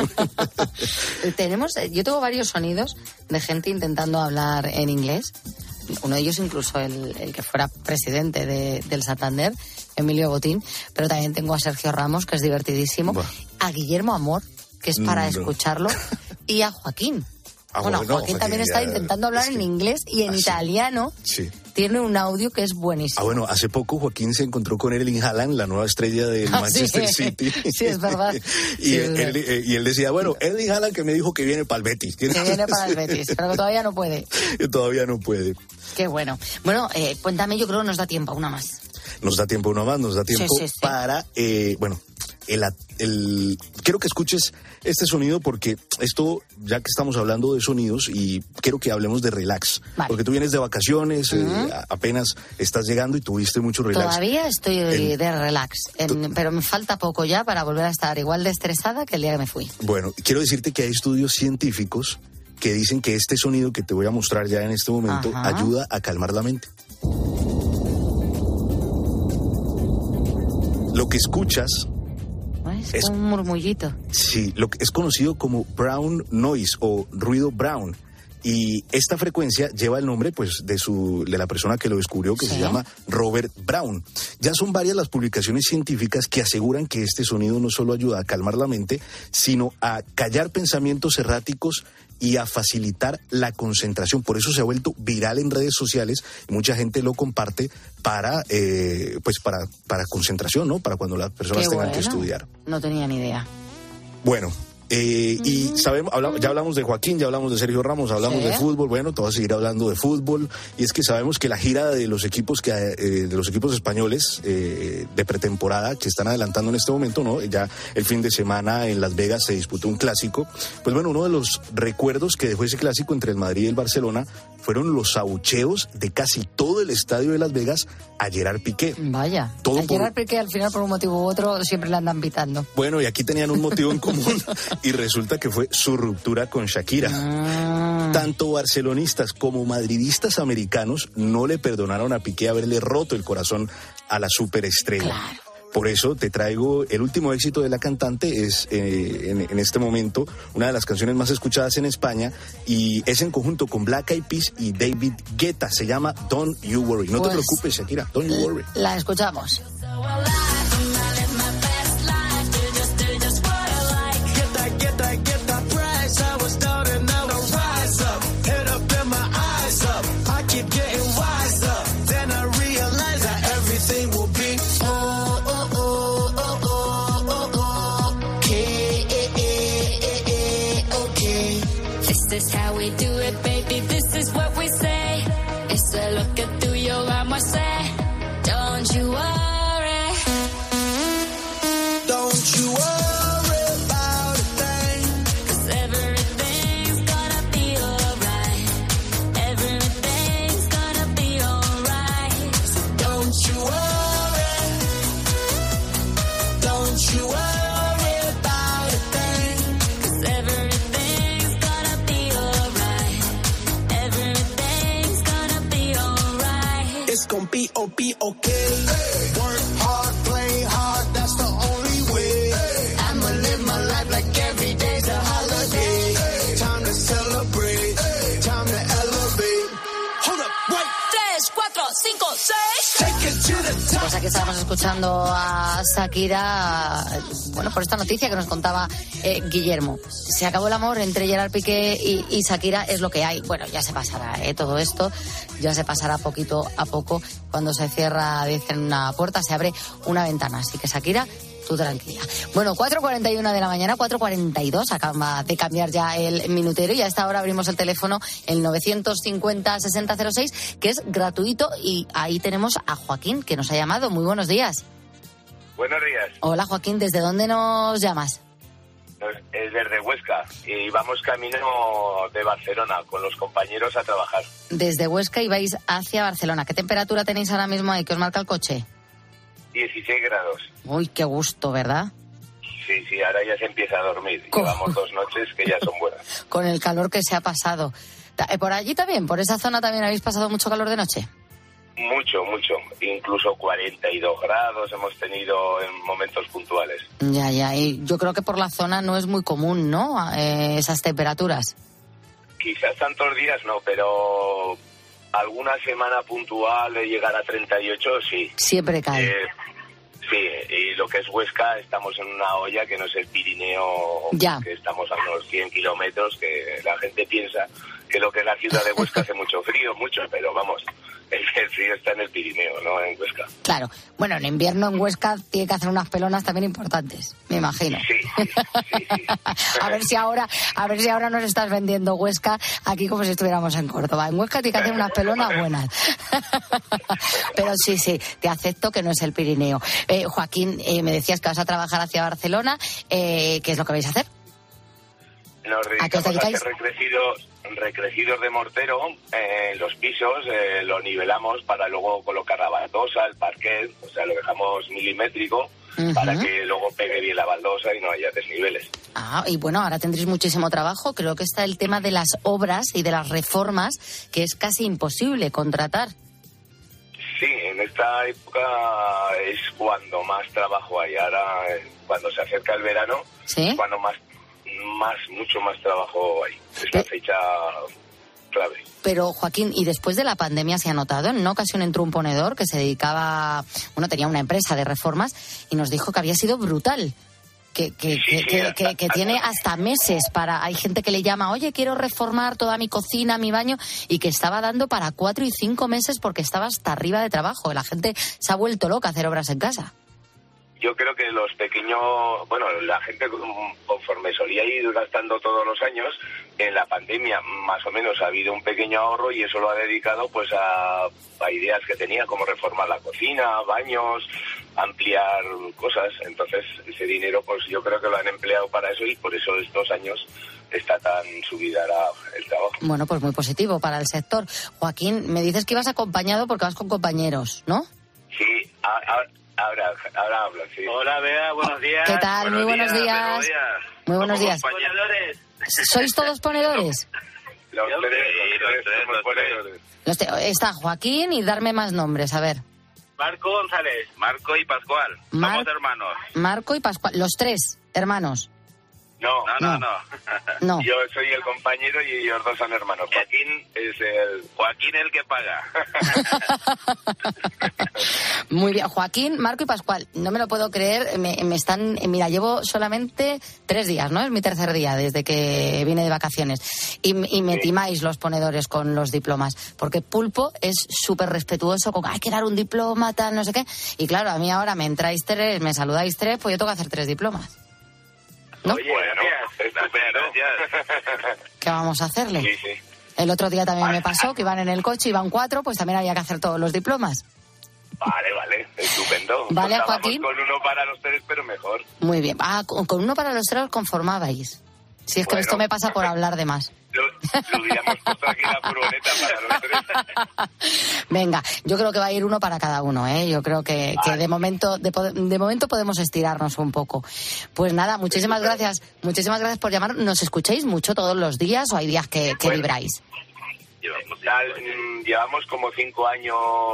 Yo tengo varios sonidos de gente intentando hablar en inglés. Uno de ellos incluso el que fuera presidente del Santander, Emilio Botín, pero también tengo a Sergio Ramos, que es divertidísimo, a Guillermo Amor, que es para escucharlo, y a Joaquín. Joaquín también está intentando hablar en inglés y en italiano.
Sí.
Tiene un audio que es buenísimo.
Bueno, hace poco Joaquín se encontró con Erling Haaland, la nueva estrella del Manchester City.
Sí, es verdad.
y él decía, bueno, Erling Haaland que me dijo que viene para el Betis.
Que viene para el Betis, pero que todavía no puede.
Que todavía no puede.
Qué bueno. Bueno, cuéntame, yo creo que nos da tiempo a una más.
Nos da tiempo una más, nos da tiempo
Sí.
para, quiero que escuches este sonido porque esto, ya que estamos hablando de sonidos y quiero que hablemos de relax, porque tú vienes de vacaciones, apenas estás llegando y tuviste mucho relax.
Todavía estoy de relax, pero me falta poco ya para volver a estar igual de estresada que el día que me fui.
Bueno, quiero decirte que hay estudios científicos que dicen que este sonido que te voy a mostrar ya en este momento ayuda a calmar la mente. Lo que escuchas
es un murmullito.
Sí, lo que es conocido como brown noise o ruido brown. Y esta frecuencia lleva el nombre pues de la persona que lo descubrió, que se llama Robert Brown. Ya son varias las publicaciones científicas que aseguran que este sonido no solo ayuda a calmar la mente, sino a callar pensamientos erráticos y a facilitar la concentración. Por eso se ha vuelto viral en redes sociales y mucha gente lo comparte para concentración, ¿no? Para cuando las personas tengan que estudiar.
No tenía ni idea.
Bueno, Y sabemos, ya hablamos de Joaquín, ya hablamos de Sergio Ramos, hablamos de fútbol. Bueno, te voy a seguir hablando de fútbol. Y es que sabemos que la gira de los equipos españoles de pretemporada que están adelantando en este momento, ¿no? Ya el fin de semana en Las Vegas se disputó un clásico. Pues bueno, uno de los recuerdos que dejó ese clásico entre el Madrid y el Barcelona fueron los abucheos de casi todo el estadio de Las Vegas a Gerard Piqué.
Vaya, a Gerard Piqué al final por un motivo u otro siempre le andan pitando.
Bueno, y aquí tenían un motivo en común y resulta que fue su ruptura con Shakira. Tanto barcelonistas como madridistas americanos no le perdonaron a Piqué haberle roto el corazón a la superestrella.
Claro.
Por eso te traigo el último éxito de la cantante, es en este momento una de las canciones más escuchadas en España y es en conjunto con Black Eyed Peas y David Guetta, se llama Don't You Worry. No te preocupes, Shakira, Don't You Worry.
La escuchamos.
This is how we do it, baby. This is what we say. It's a look at through your arm, I say. Don't you worry. Don't you worry about a thing. 'Cause everything's gonna be alright. Everything's gonna be alright. So don't you worry. Don't you worry.
Okay. Work hard, play hard, that's the only way. I'ma live my life like every day's a holiday. Time to celebrate, time to elevate. Hold up, wait.
3, 4, 5, 6.
Take it to the top.
Pues aquí estábamos escuchando a Shakira, bueno, por esta noticia que nos contaba Guillermo. Se acabó el amor entre Gerard Piqué y Shakira, es lo que hay. Bueno, ya se pasará todo esto, ya se pasará poquito a poco. Cuando se cierra, dicen, una puerta, se abre una ventana. Así que Shakira, tú tranquila. Bueno, 4:41 de la mañana, 4:42, acaba de cambiar ya el minutero y a esta hora abrimos el teléfono, el 950-6006, que es gratuito, y ahí tenemos a Joaquín, que nos ha llamado. Muy buenos días.
Buenos días.
Hola, Joaquín, ¿desde dónde nos llamas?
Es desde Huesca y vamos camino de Barcelona con los compañeros a trabajar.
Desde Huesca y vais hacia Barcelona. ¿Qué temperatura tenéis ahora mismo ahí? ¿Qué os marca el coche?
16 grados.
Uy, qué gusto, ¿verdad?
Sí, ahora ya se empieza a dormir. Llevamos 2 noches que ya son buenas.
Con el calor que se ha pasado. ¿Por allí también? ¿Por esa zona también habéis pasado mucho calor de noche?
Mucho. Incluso 42 grados hemos tenido en momentos puntuales.
Ya. Y yo creo que por la zona no es muy común, ¿no? Esas temperaturas.
Quizás tantos días no, pero alguna semana puntual de llegar a 38, sí.
Siempre cae.
Sí, y lo que es Huesca, estamos en una olla que no es el Pirineo, que estamos a unos 100 kilómetros, que la gente piensa que lo que es la ciudad de Huesca hace mucho frío, pero vamos, el frío está en el Pirineo, no en Huesca.
Claro, bueno, en invierno en Huesca tiene que hacer unas pelonas también importantes, me imagino.
Sí.
a ver si ahora nos estás vendiendo Huesca aquí como si estuviéramos en Córdoba. En Huesca tiene que hacer unas pelonas buenas. Pero sí, te acepto que no es el Pirineo. Joaquín, me decías que vas a trabajar hacia Barcelona. ¿Qué es lo que vais a hacer?
Nos dedicamos a hacer recrecidos de mortero en los pisos, lo nivelamos para luego colocar la baldosa, el parquet, o sea, lo dejamos milimétrico para que luego pegue bien la baldosa y no haya desniveles.
Y bueno, ahora tendréis muchísimo trabajo. Creo que está el tema de las obras y de las reformas, que es casi imposible contratar.
Sí, en esta época es cuando más trabajo hay. Ahora, cuando se acerca el verano, es cuando mucho más trabajo hay. Es la fecha clave.
Pero, Joaquín, y después de la pandemia se ha notado, en una ocasión entró un ponedor que se dedicaba, tenía una empresa de reformas y nos dijo que había sido brutal. Que tiene hasta meses hay gente que le llama, oye, quiero reformar toda mi cocina, mi baño, y que estaba dando para 4 y 5 meses porque estaba hasta arriba de trabajo. La gente se ha vuelto loca a hacer obras en casa.
yo creo que los pequeños, bueno, la gente conforme solía ir gastando todos los años, en la pandemia más o menos ha habido un pequeño ahorro y eso lo ha dedicado pues a ideas que tenía, como reformar la cocina, baños, ampliar cosas. Entonces ese dinero pues yo creo que lo han empleado para eso y por eso estos años está tan subida el trabajo.
Bueno, pues muy positivo para el sector. Joaquín, me dices que ibas acompañado porque vas con compañeros, ¿no?
Sí, ahora hablo, sí.
Hola, Bea, buenos días.
¿Qué tal? Muy buenos días. Muy buenos días.
Ponedores.
¿Sois todos ponedores?
Los tres somos ponedores.
Está Joaquín y darme más nombres, a ver.
Marco González.
Marco y Pascual. Somos hermanos.
Marco y Pascual, los tres hermanos.
No. Yo soy el compañero y ellos dos son hermanos. Joaquín es
el que paga.
Muy bien, Joaquín, Marco y Pascual. No me lo puedo creer, me están... Mira, llevo solamente 3 días, ¿no? Es mi tercer día desde que vine de vacaciones. Y me timáis los ponedores con los diplomas. Porque Pulpo es súper respetuoso con hay que dar un diploma, tal, no sé qué. Y claro, a mí ahora me entráis 3, me saludáis 3, pues yo tengo que hacer 3 diplomas. ¿No?
Oye, bueno,
Gracias.
¿Qué vamos a hacerle?
Sí.
El otro día también me pasó que iban en el coche, iban 4, pues también había que hacer todos los diplomas.
Vale, estupendo.
Vale,
Contábamos
Joaquín.
con uno para los 3, pero mejor.
Muy bien. Con uno para los 3 os conformabais. Si es que esto me pasa por hablar de más.
Lo hubiéramos puesto aquí la furgoneta para los 3.
Venga, yo creo que va a ir uno para cada uno, ¿eh? Yo creo que de momento podemos estirarnos un poco. Pues nada, muchísimas gracias por llamar. ¿Nos escucháis mucho todos los días o hay días que vibráis?
Llevamos como 5 años,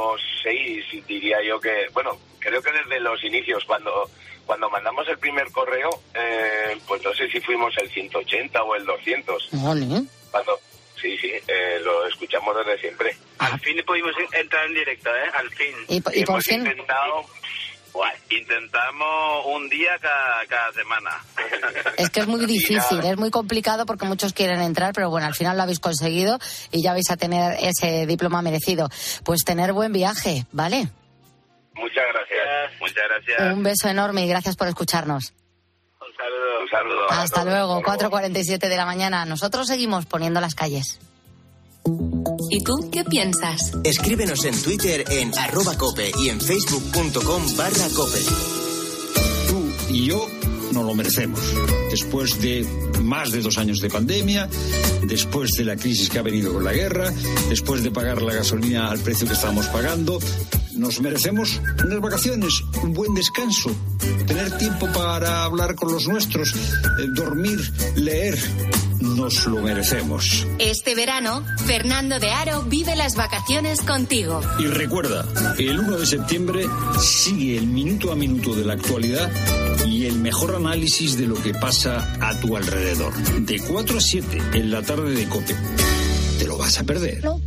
6, diría yo que, bueno, creo que desde los inicios, cuando mandamos el primer correo, pues no sé si fuimos el 180 o el 200.
Vale.
Sí, lo escuchamos desde siempre.
Al fin pudimos entrar en directo, al fin.
Y por
hemos
fin...
intentado...
Intentamos un día cada semana.
Es que es muy difícil, es muy complicado porque muchos quieren entrar, pero bueno, al final lo habéis conseguido y ya vais a tener ese diploma merecido. Pues tener buen viaje, ¿vale?
Muchas gracias.
Un beso enorme y gracias por escucharnos.
Un saludo.
Hasta luego, 4:47 de la mañana. Nosotros seguimos poniendo las calles.
¿Y tú qué piensas?
Escríbenos en Twitter en @cope y en facebook.com/cope.
Tú y yo nos lo merecemos. Después de más de 2 años de pandemia, después de la crisis que ha venido con la guerra, después de pagar la gasolina al precio que estábamos pagando, nos merecemos unas vacaciones, un buen descanso, tener tiempo para hablar con los nuestros, dormir, leer. Nos lo merecemos.
Este verano, Fernando de Aro vive las vacaciones contigo.
Y recuerda, el 1 de septiembre sigue el minuto a minuto de la actualidad y el mejor análisis de lo que pasa a tu alrededor. De 4 a 7 en la tarde de COPE. ¿Te lo vas a perder?
No.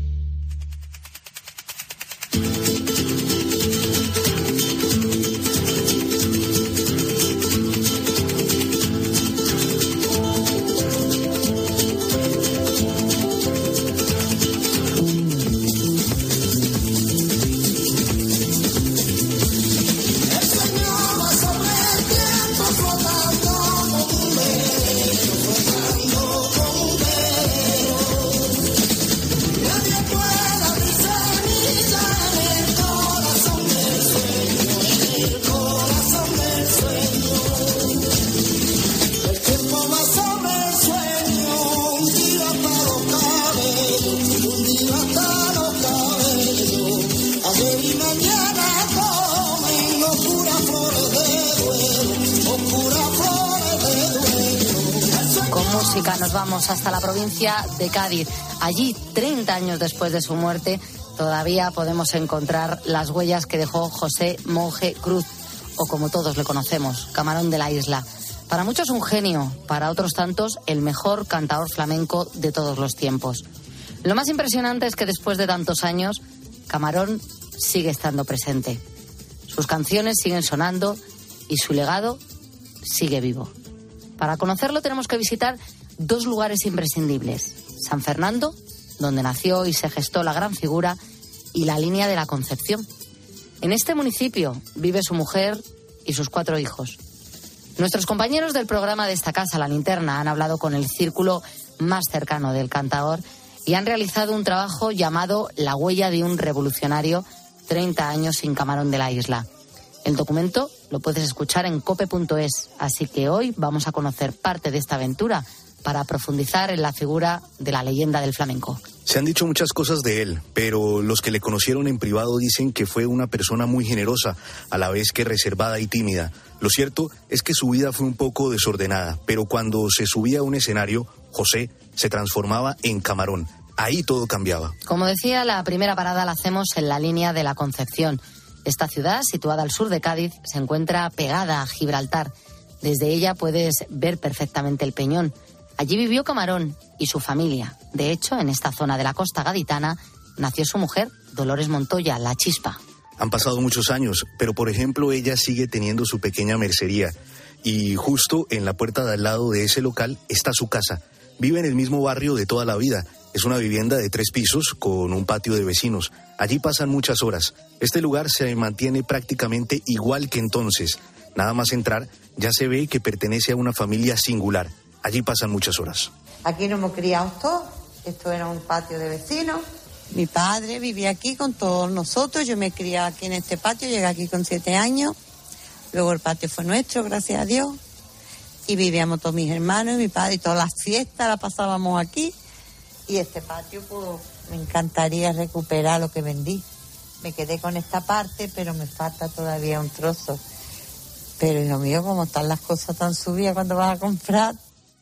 Nos vamos hasta la provincia de Cádiz. Allí, 30 años después de su muerte, todavía podemos encontrar las huellas que dejó José Monje Cruz, o como todos le conocemos, Camarón de la Isla. Para muchos un genio, para otros tantos el mejor cantador flamenco de todos los tiempos. Lo más impresionante es que después de tantos años, Camarón sigue estando presente. Sus canciones siguen sonando y su legado sigue vivo. Para conocerlo tenemos que visitar 2 lugares imprescindibles: San Fernando, donde nació y se gestó la gran figura, y la Línea de la Concepción. En este municipio vive su mujer y sus 4 hijos. Nuestros compañeros del programa de esta casa, La Linterna, han hablado con el círculo más cercano del cantaor y han realizado un trabajo llamado La huella de un revolucionario, 30 años sin Camarón de la Isla. El documento lo puedes escuchar en cope.es, así que hoy vamos a conocer parte de esta aventura para profundizar en la figura de la leyenda del flamenco.
Se han dicho muchas cosas de él, pero los que le conocieron en privado dicen que fue una persona muy generosa, a la vez que reservada y tímida. Lo cierto es que su vida fue un poco desordenada, pero cuando se subía a un escenario, José se transformaba en Camarón. Ahí todo cambiaba.
Como decía, la primera parada la hacemos en la línea de la Concepción. Esta ciudad, situada al sur de Cádiz, se encuentra pegada a Gibraltar. Desde ella puedes ver perfectamente el Peñón. Allí vivió Camarón y su familia. De hecho, en esta zona de la costa gaditana nació su mujer, Dolores Montoya, la Chispa.
Han pasado muchos años, pero por ejemplo ella sigue teniendo su pequeña mercería. Y justo en la puerta de al lado de ese local está su casa. Vive en el mismo barrio de toda la vida. Es una vivienda de 3 pisos con un patio de vecinos. Allí pasan muchas horas. Este lugar se mantiene prácticamente igual que entonces. Nada más entrar, ya se ve que pertenece a una familia singular. Allí pasan muchas horas.
Aquí nos hemos criado todos. Esto era un patio de vecinos. Mi padre vivía aquí con todos nosotros. Yo me crié aquí en este patio. Llegué aquí con 7 años. Luego el patio fue nuestro, gracias a Dios. Y vivíamos todos mis hermanos y mi padre. Y todas las fiestas las pasábamos aquí. Y este patio, pues, me encantaría recuperar lo que vendí. Me quedé con esta parte, pero me falta todavía un trozo. Pero lo mío, como están las cosas tan subidas cuando vas a comprar.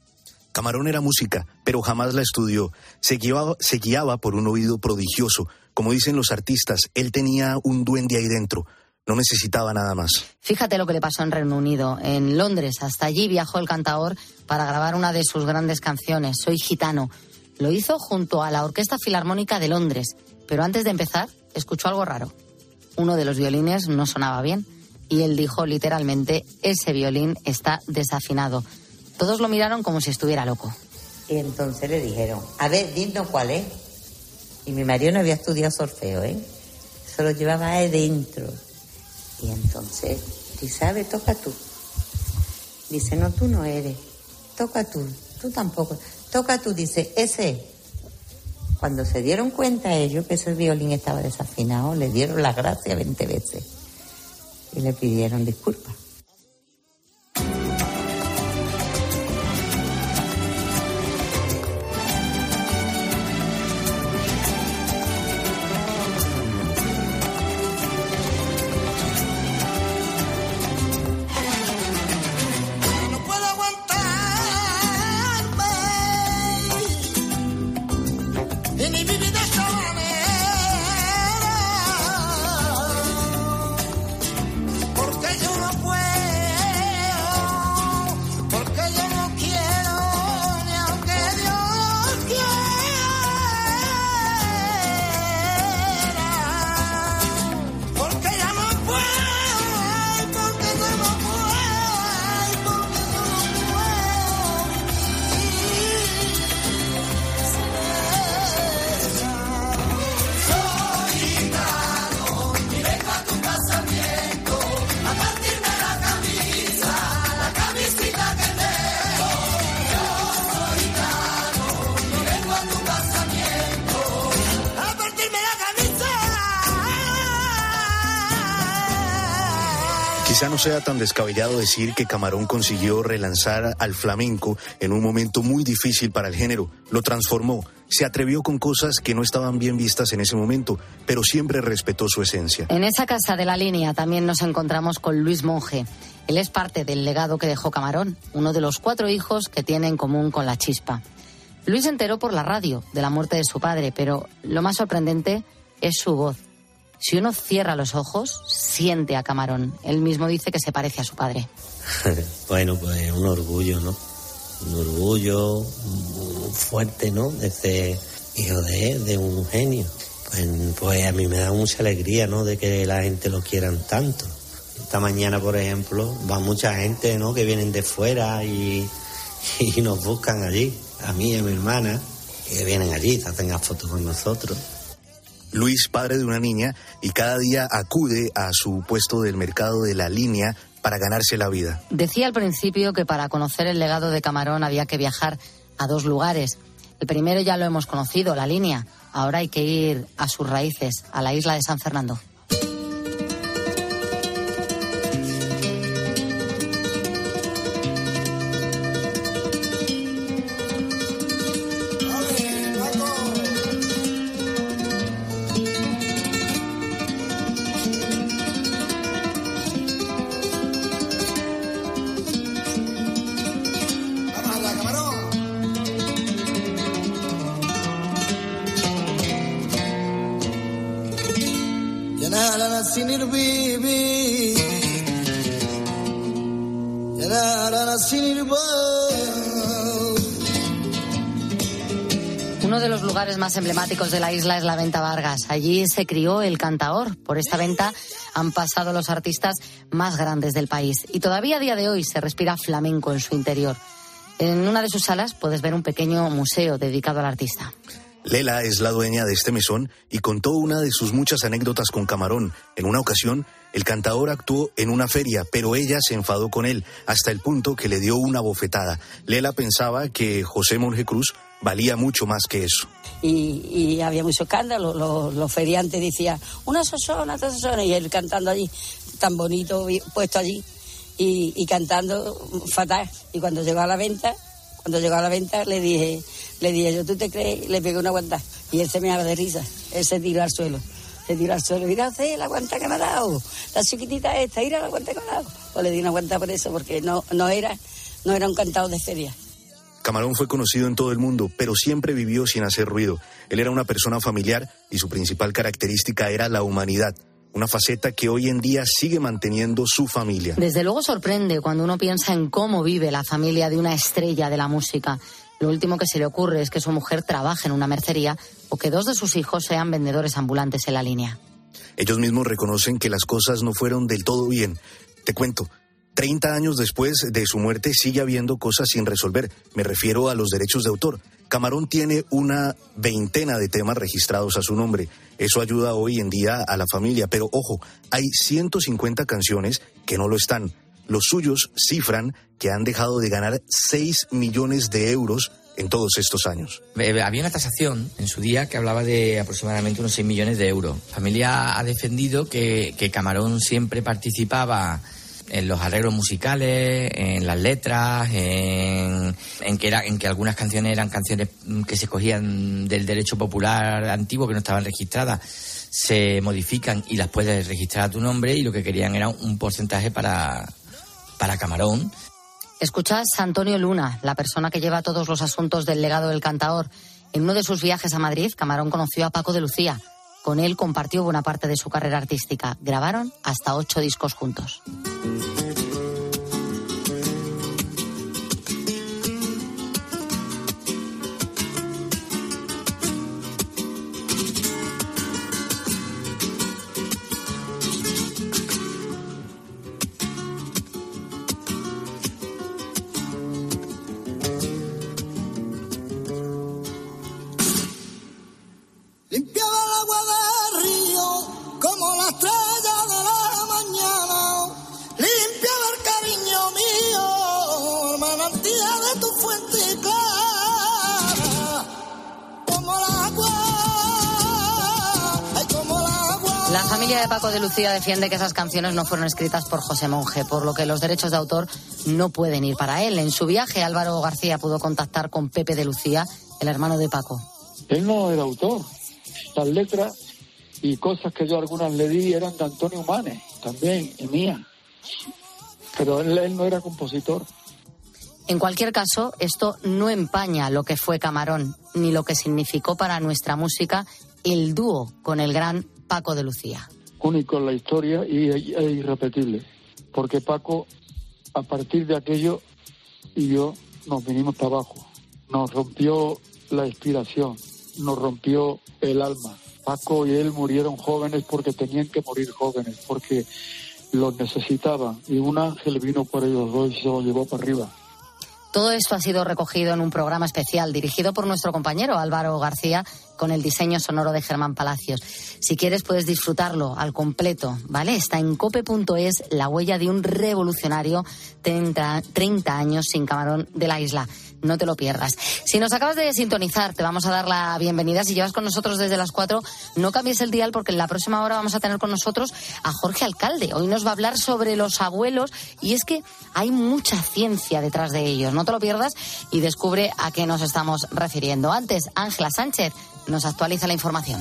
Camarón era música, pero jamás la estudió. Se guiaba por un oído prodigioso. Como dicen los artistas, él tenía un duende ahí dentro. No necesitaba nada más.
Fíjate lo que le pasó en Reino Unido. En Londres, hasta allí viajó el cantaor para grabar una de sus grandes canciones, Soy Gitano. Lo hizo junto a la Orquesta Filarmónica de Londres. Pero antes de empezar, escuchó algo raro. Uno de los violines no sonaba bien. Y él dijo literalmente, ese violín está desafinado. Todos lo miraron como si estuviera loco.
Y entonces le dijeron, a ver, dinos cuál es. Y mi marido no había estudiado solfeo, ¿eh? Se lo llevaba ahí dentro. Y entonces dice, a ver, toca tú. Dice, no, tú no eres. Toca tú tampoco. Toca tú, dice, ese. Cuando se dieron cuenta ellos que ese violín estaba desafinado, le dieron las gracias 20 veces. Y le pidieron disculpas.
Quizá no sea tan descabellado decir que Camarón consiguió relanzar al flamenco en un momento muy difícil para el género. Lo transformó, se atrevió con cosas que no estaban bien vistas en ese momento, pero siempre respetó su esencia.
En esa casa de la línea también nos encontramos con Luis Monge. Él es parte del legado que dejó Camarón, uno de los 4 hijos que tiene en común con la Chispa. Luis se enteró por la radio de la muerte de su padre, pero lo más sorprendente es su voz. Si uno cierra los ojos, siente a Camarón. Él mismo dice que se parece a su padre.
Bueno, pues un orgullo, ¿no? Un orgullo fuerte, ¿no? De ser hijo de un genio. Pues a mí me da mucha alegría, ¿no? De que la gente lo quieran tanto. Esta mañana, por ejemplo, va mucha gente, ¿no? Que vienen de fuera y nos buscan allí. A mí y a mi hermana, que vienen allí, se hacen fotos con nosotros.
Luis, padre de una niña, y cada día acude a su puesto del mercado de la línea para ganarse la vida.
Decía al principio que para conocer el legado de Camarón había que viajar a 2 lugares. El primero ya lo hemos conocido, La Línea. Ahora hay que ir a sus raíces, a la isla de San Fernando. Uno de los lugares más emblemáticos de la isla es la Venta Vargas. Allí se crió el cantaor. Por esta venta han pasado los artistas más grandes del país. Y todavía a día de hoy se respira flamenco en su interior. En una de sus salas puedes ver un pequeño museo dedicado al artista.
Lela es la dueña de este mesón y contó una de sus muchas anécdotas con Camarón. En una ocasión, el cantador actuó en una feria, pero ella se enfadó con él, hasta el punto que le dio una bofetada. Lela pensaba que José Monje Cruz valía mucho más que eso.
Y había mucho escándalo, los feriantes decían, una sosona, y él cantando allí, tan bonito, puesto allí, y cantando fatal. Y cuando llegó a la venta, le dije yo, ¿tú te crees? Le pegué una guanta y él se me daba de risa. Él se tiró al suelo. Mira usted la guanta que me ha dado, la chiquitita esta, mira la guanta que me ha dado. Pues le di una guanta por eso, porque no era un cantador de feria.
Camarón fue conocido en todo el mundo, pero siempre vivió sin hacer ruido. Él era una persona familiar y su principal característica era la humanidad. Una faceta que hoy en día sigue manteniendo su familia.
Desde luego sorprende cuando uno piensa en cómo vive la familia de una estrella de la música. Lo último que se le ocurre es que su mujer trabaje en una mercería o que 2 de sus hijos sean vendedores ambulantes en La Línea.
Ellos mismos reconocen que las cosas no fueron del todo bien. Te cuento, 30 años después de su muerte sigue habiendo cosas sin resolver. Me refiero a los derechos de autor. Camarón tiene una 20 de temas registrados a su nombre. Eso ayuda hoy en día a la familia. Pero ojo, hay 150 canciones que no lo están. Los suyos cifran que han dejado de ganar 6 millones de euros en todos estos años.
Había una tasación en su día que hablaba de aproximadamente unos 6 millones de euros. La familia ha defendido que Camarón siempre participaba en los arreglos musicales, en las letras, en que algunas canciones eran canciones que se cogían del derecho popular antiguo, que no estaban registradas, se modifican y las puedes registrar a tu nombre, y lo que querían era un porcentaje para Camarón.
Escuchas a Antonio Luna, la persona que lleva todos los asuntos del legado del cantaor. En uno de sus viajes a Madrid, Camarón conoció a Paco de Lucía. Con él compartió buena parte de su carrera artística. Grabaron hasta 8 discos juntos.
Limpiaba el agua del río como la estrella de la mañana. Limpiaba el cariño mío, el manantial de tu fuente clara. Como el agua, ay, como el agua.
La familia de Paco de Lucía defiende que esas canciones no fueron escritas por José Monje, por lo que los derechos de autor no pueden ir para él. En su viaje, Álvaro García pudo contactar con Pepe de Lucía, el hermano de Paco.
Él no era autor. Las letras y cosas que yo algunas le di eran de Antonio Manes, también, y mía. Pero él no era compositor.
En cualquier caso, esto no empaña lo que fue Camarón, ni lo que significó para nuestra música el dúo con el gran Paco de Lucía.
Único en la historia y irrepetible. Porque Paco, a partir de aquello, y yo nos vinimos para abajo. Nos rompió la inspiración. Nos rompió el alma. Paco y él murieron jóvenes porque tenían que morir jóvenes, porque los necesitaban. Y un ángel vino por ellos dos y se los llevó para arriba.
Todo esto ha sido recogido en un programa especial dirigido por nuestro compañero Álvaro García, con el diseño sonoro de Germán Palacios. Si quieres puedes disfrutarlo al completo, ¿vale? Está en cope.es, la huella de un revolucionario, 30 años sin Camarón de la Isla. No te lo pierdas. Si nos acabas de sintonizar, te vamos a dar la bienvenida. Si llevas con nosotros desde las 4, no cambies el dial, porque en la próxima hora vamos a tener con nosotros a Jorge Alcalde. Hoy nos va a hablar sobre los abuelos, y es que hay mucha ciencia detrás de ellos. No te lo pierdas y descubre a qué nos estamos refiriendo. Antes, Ángela Sánchez nos actualiza la información.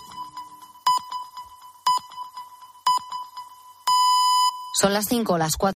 Son las 5, las 4.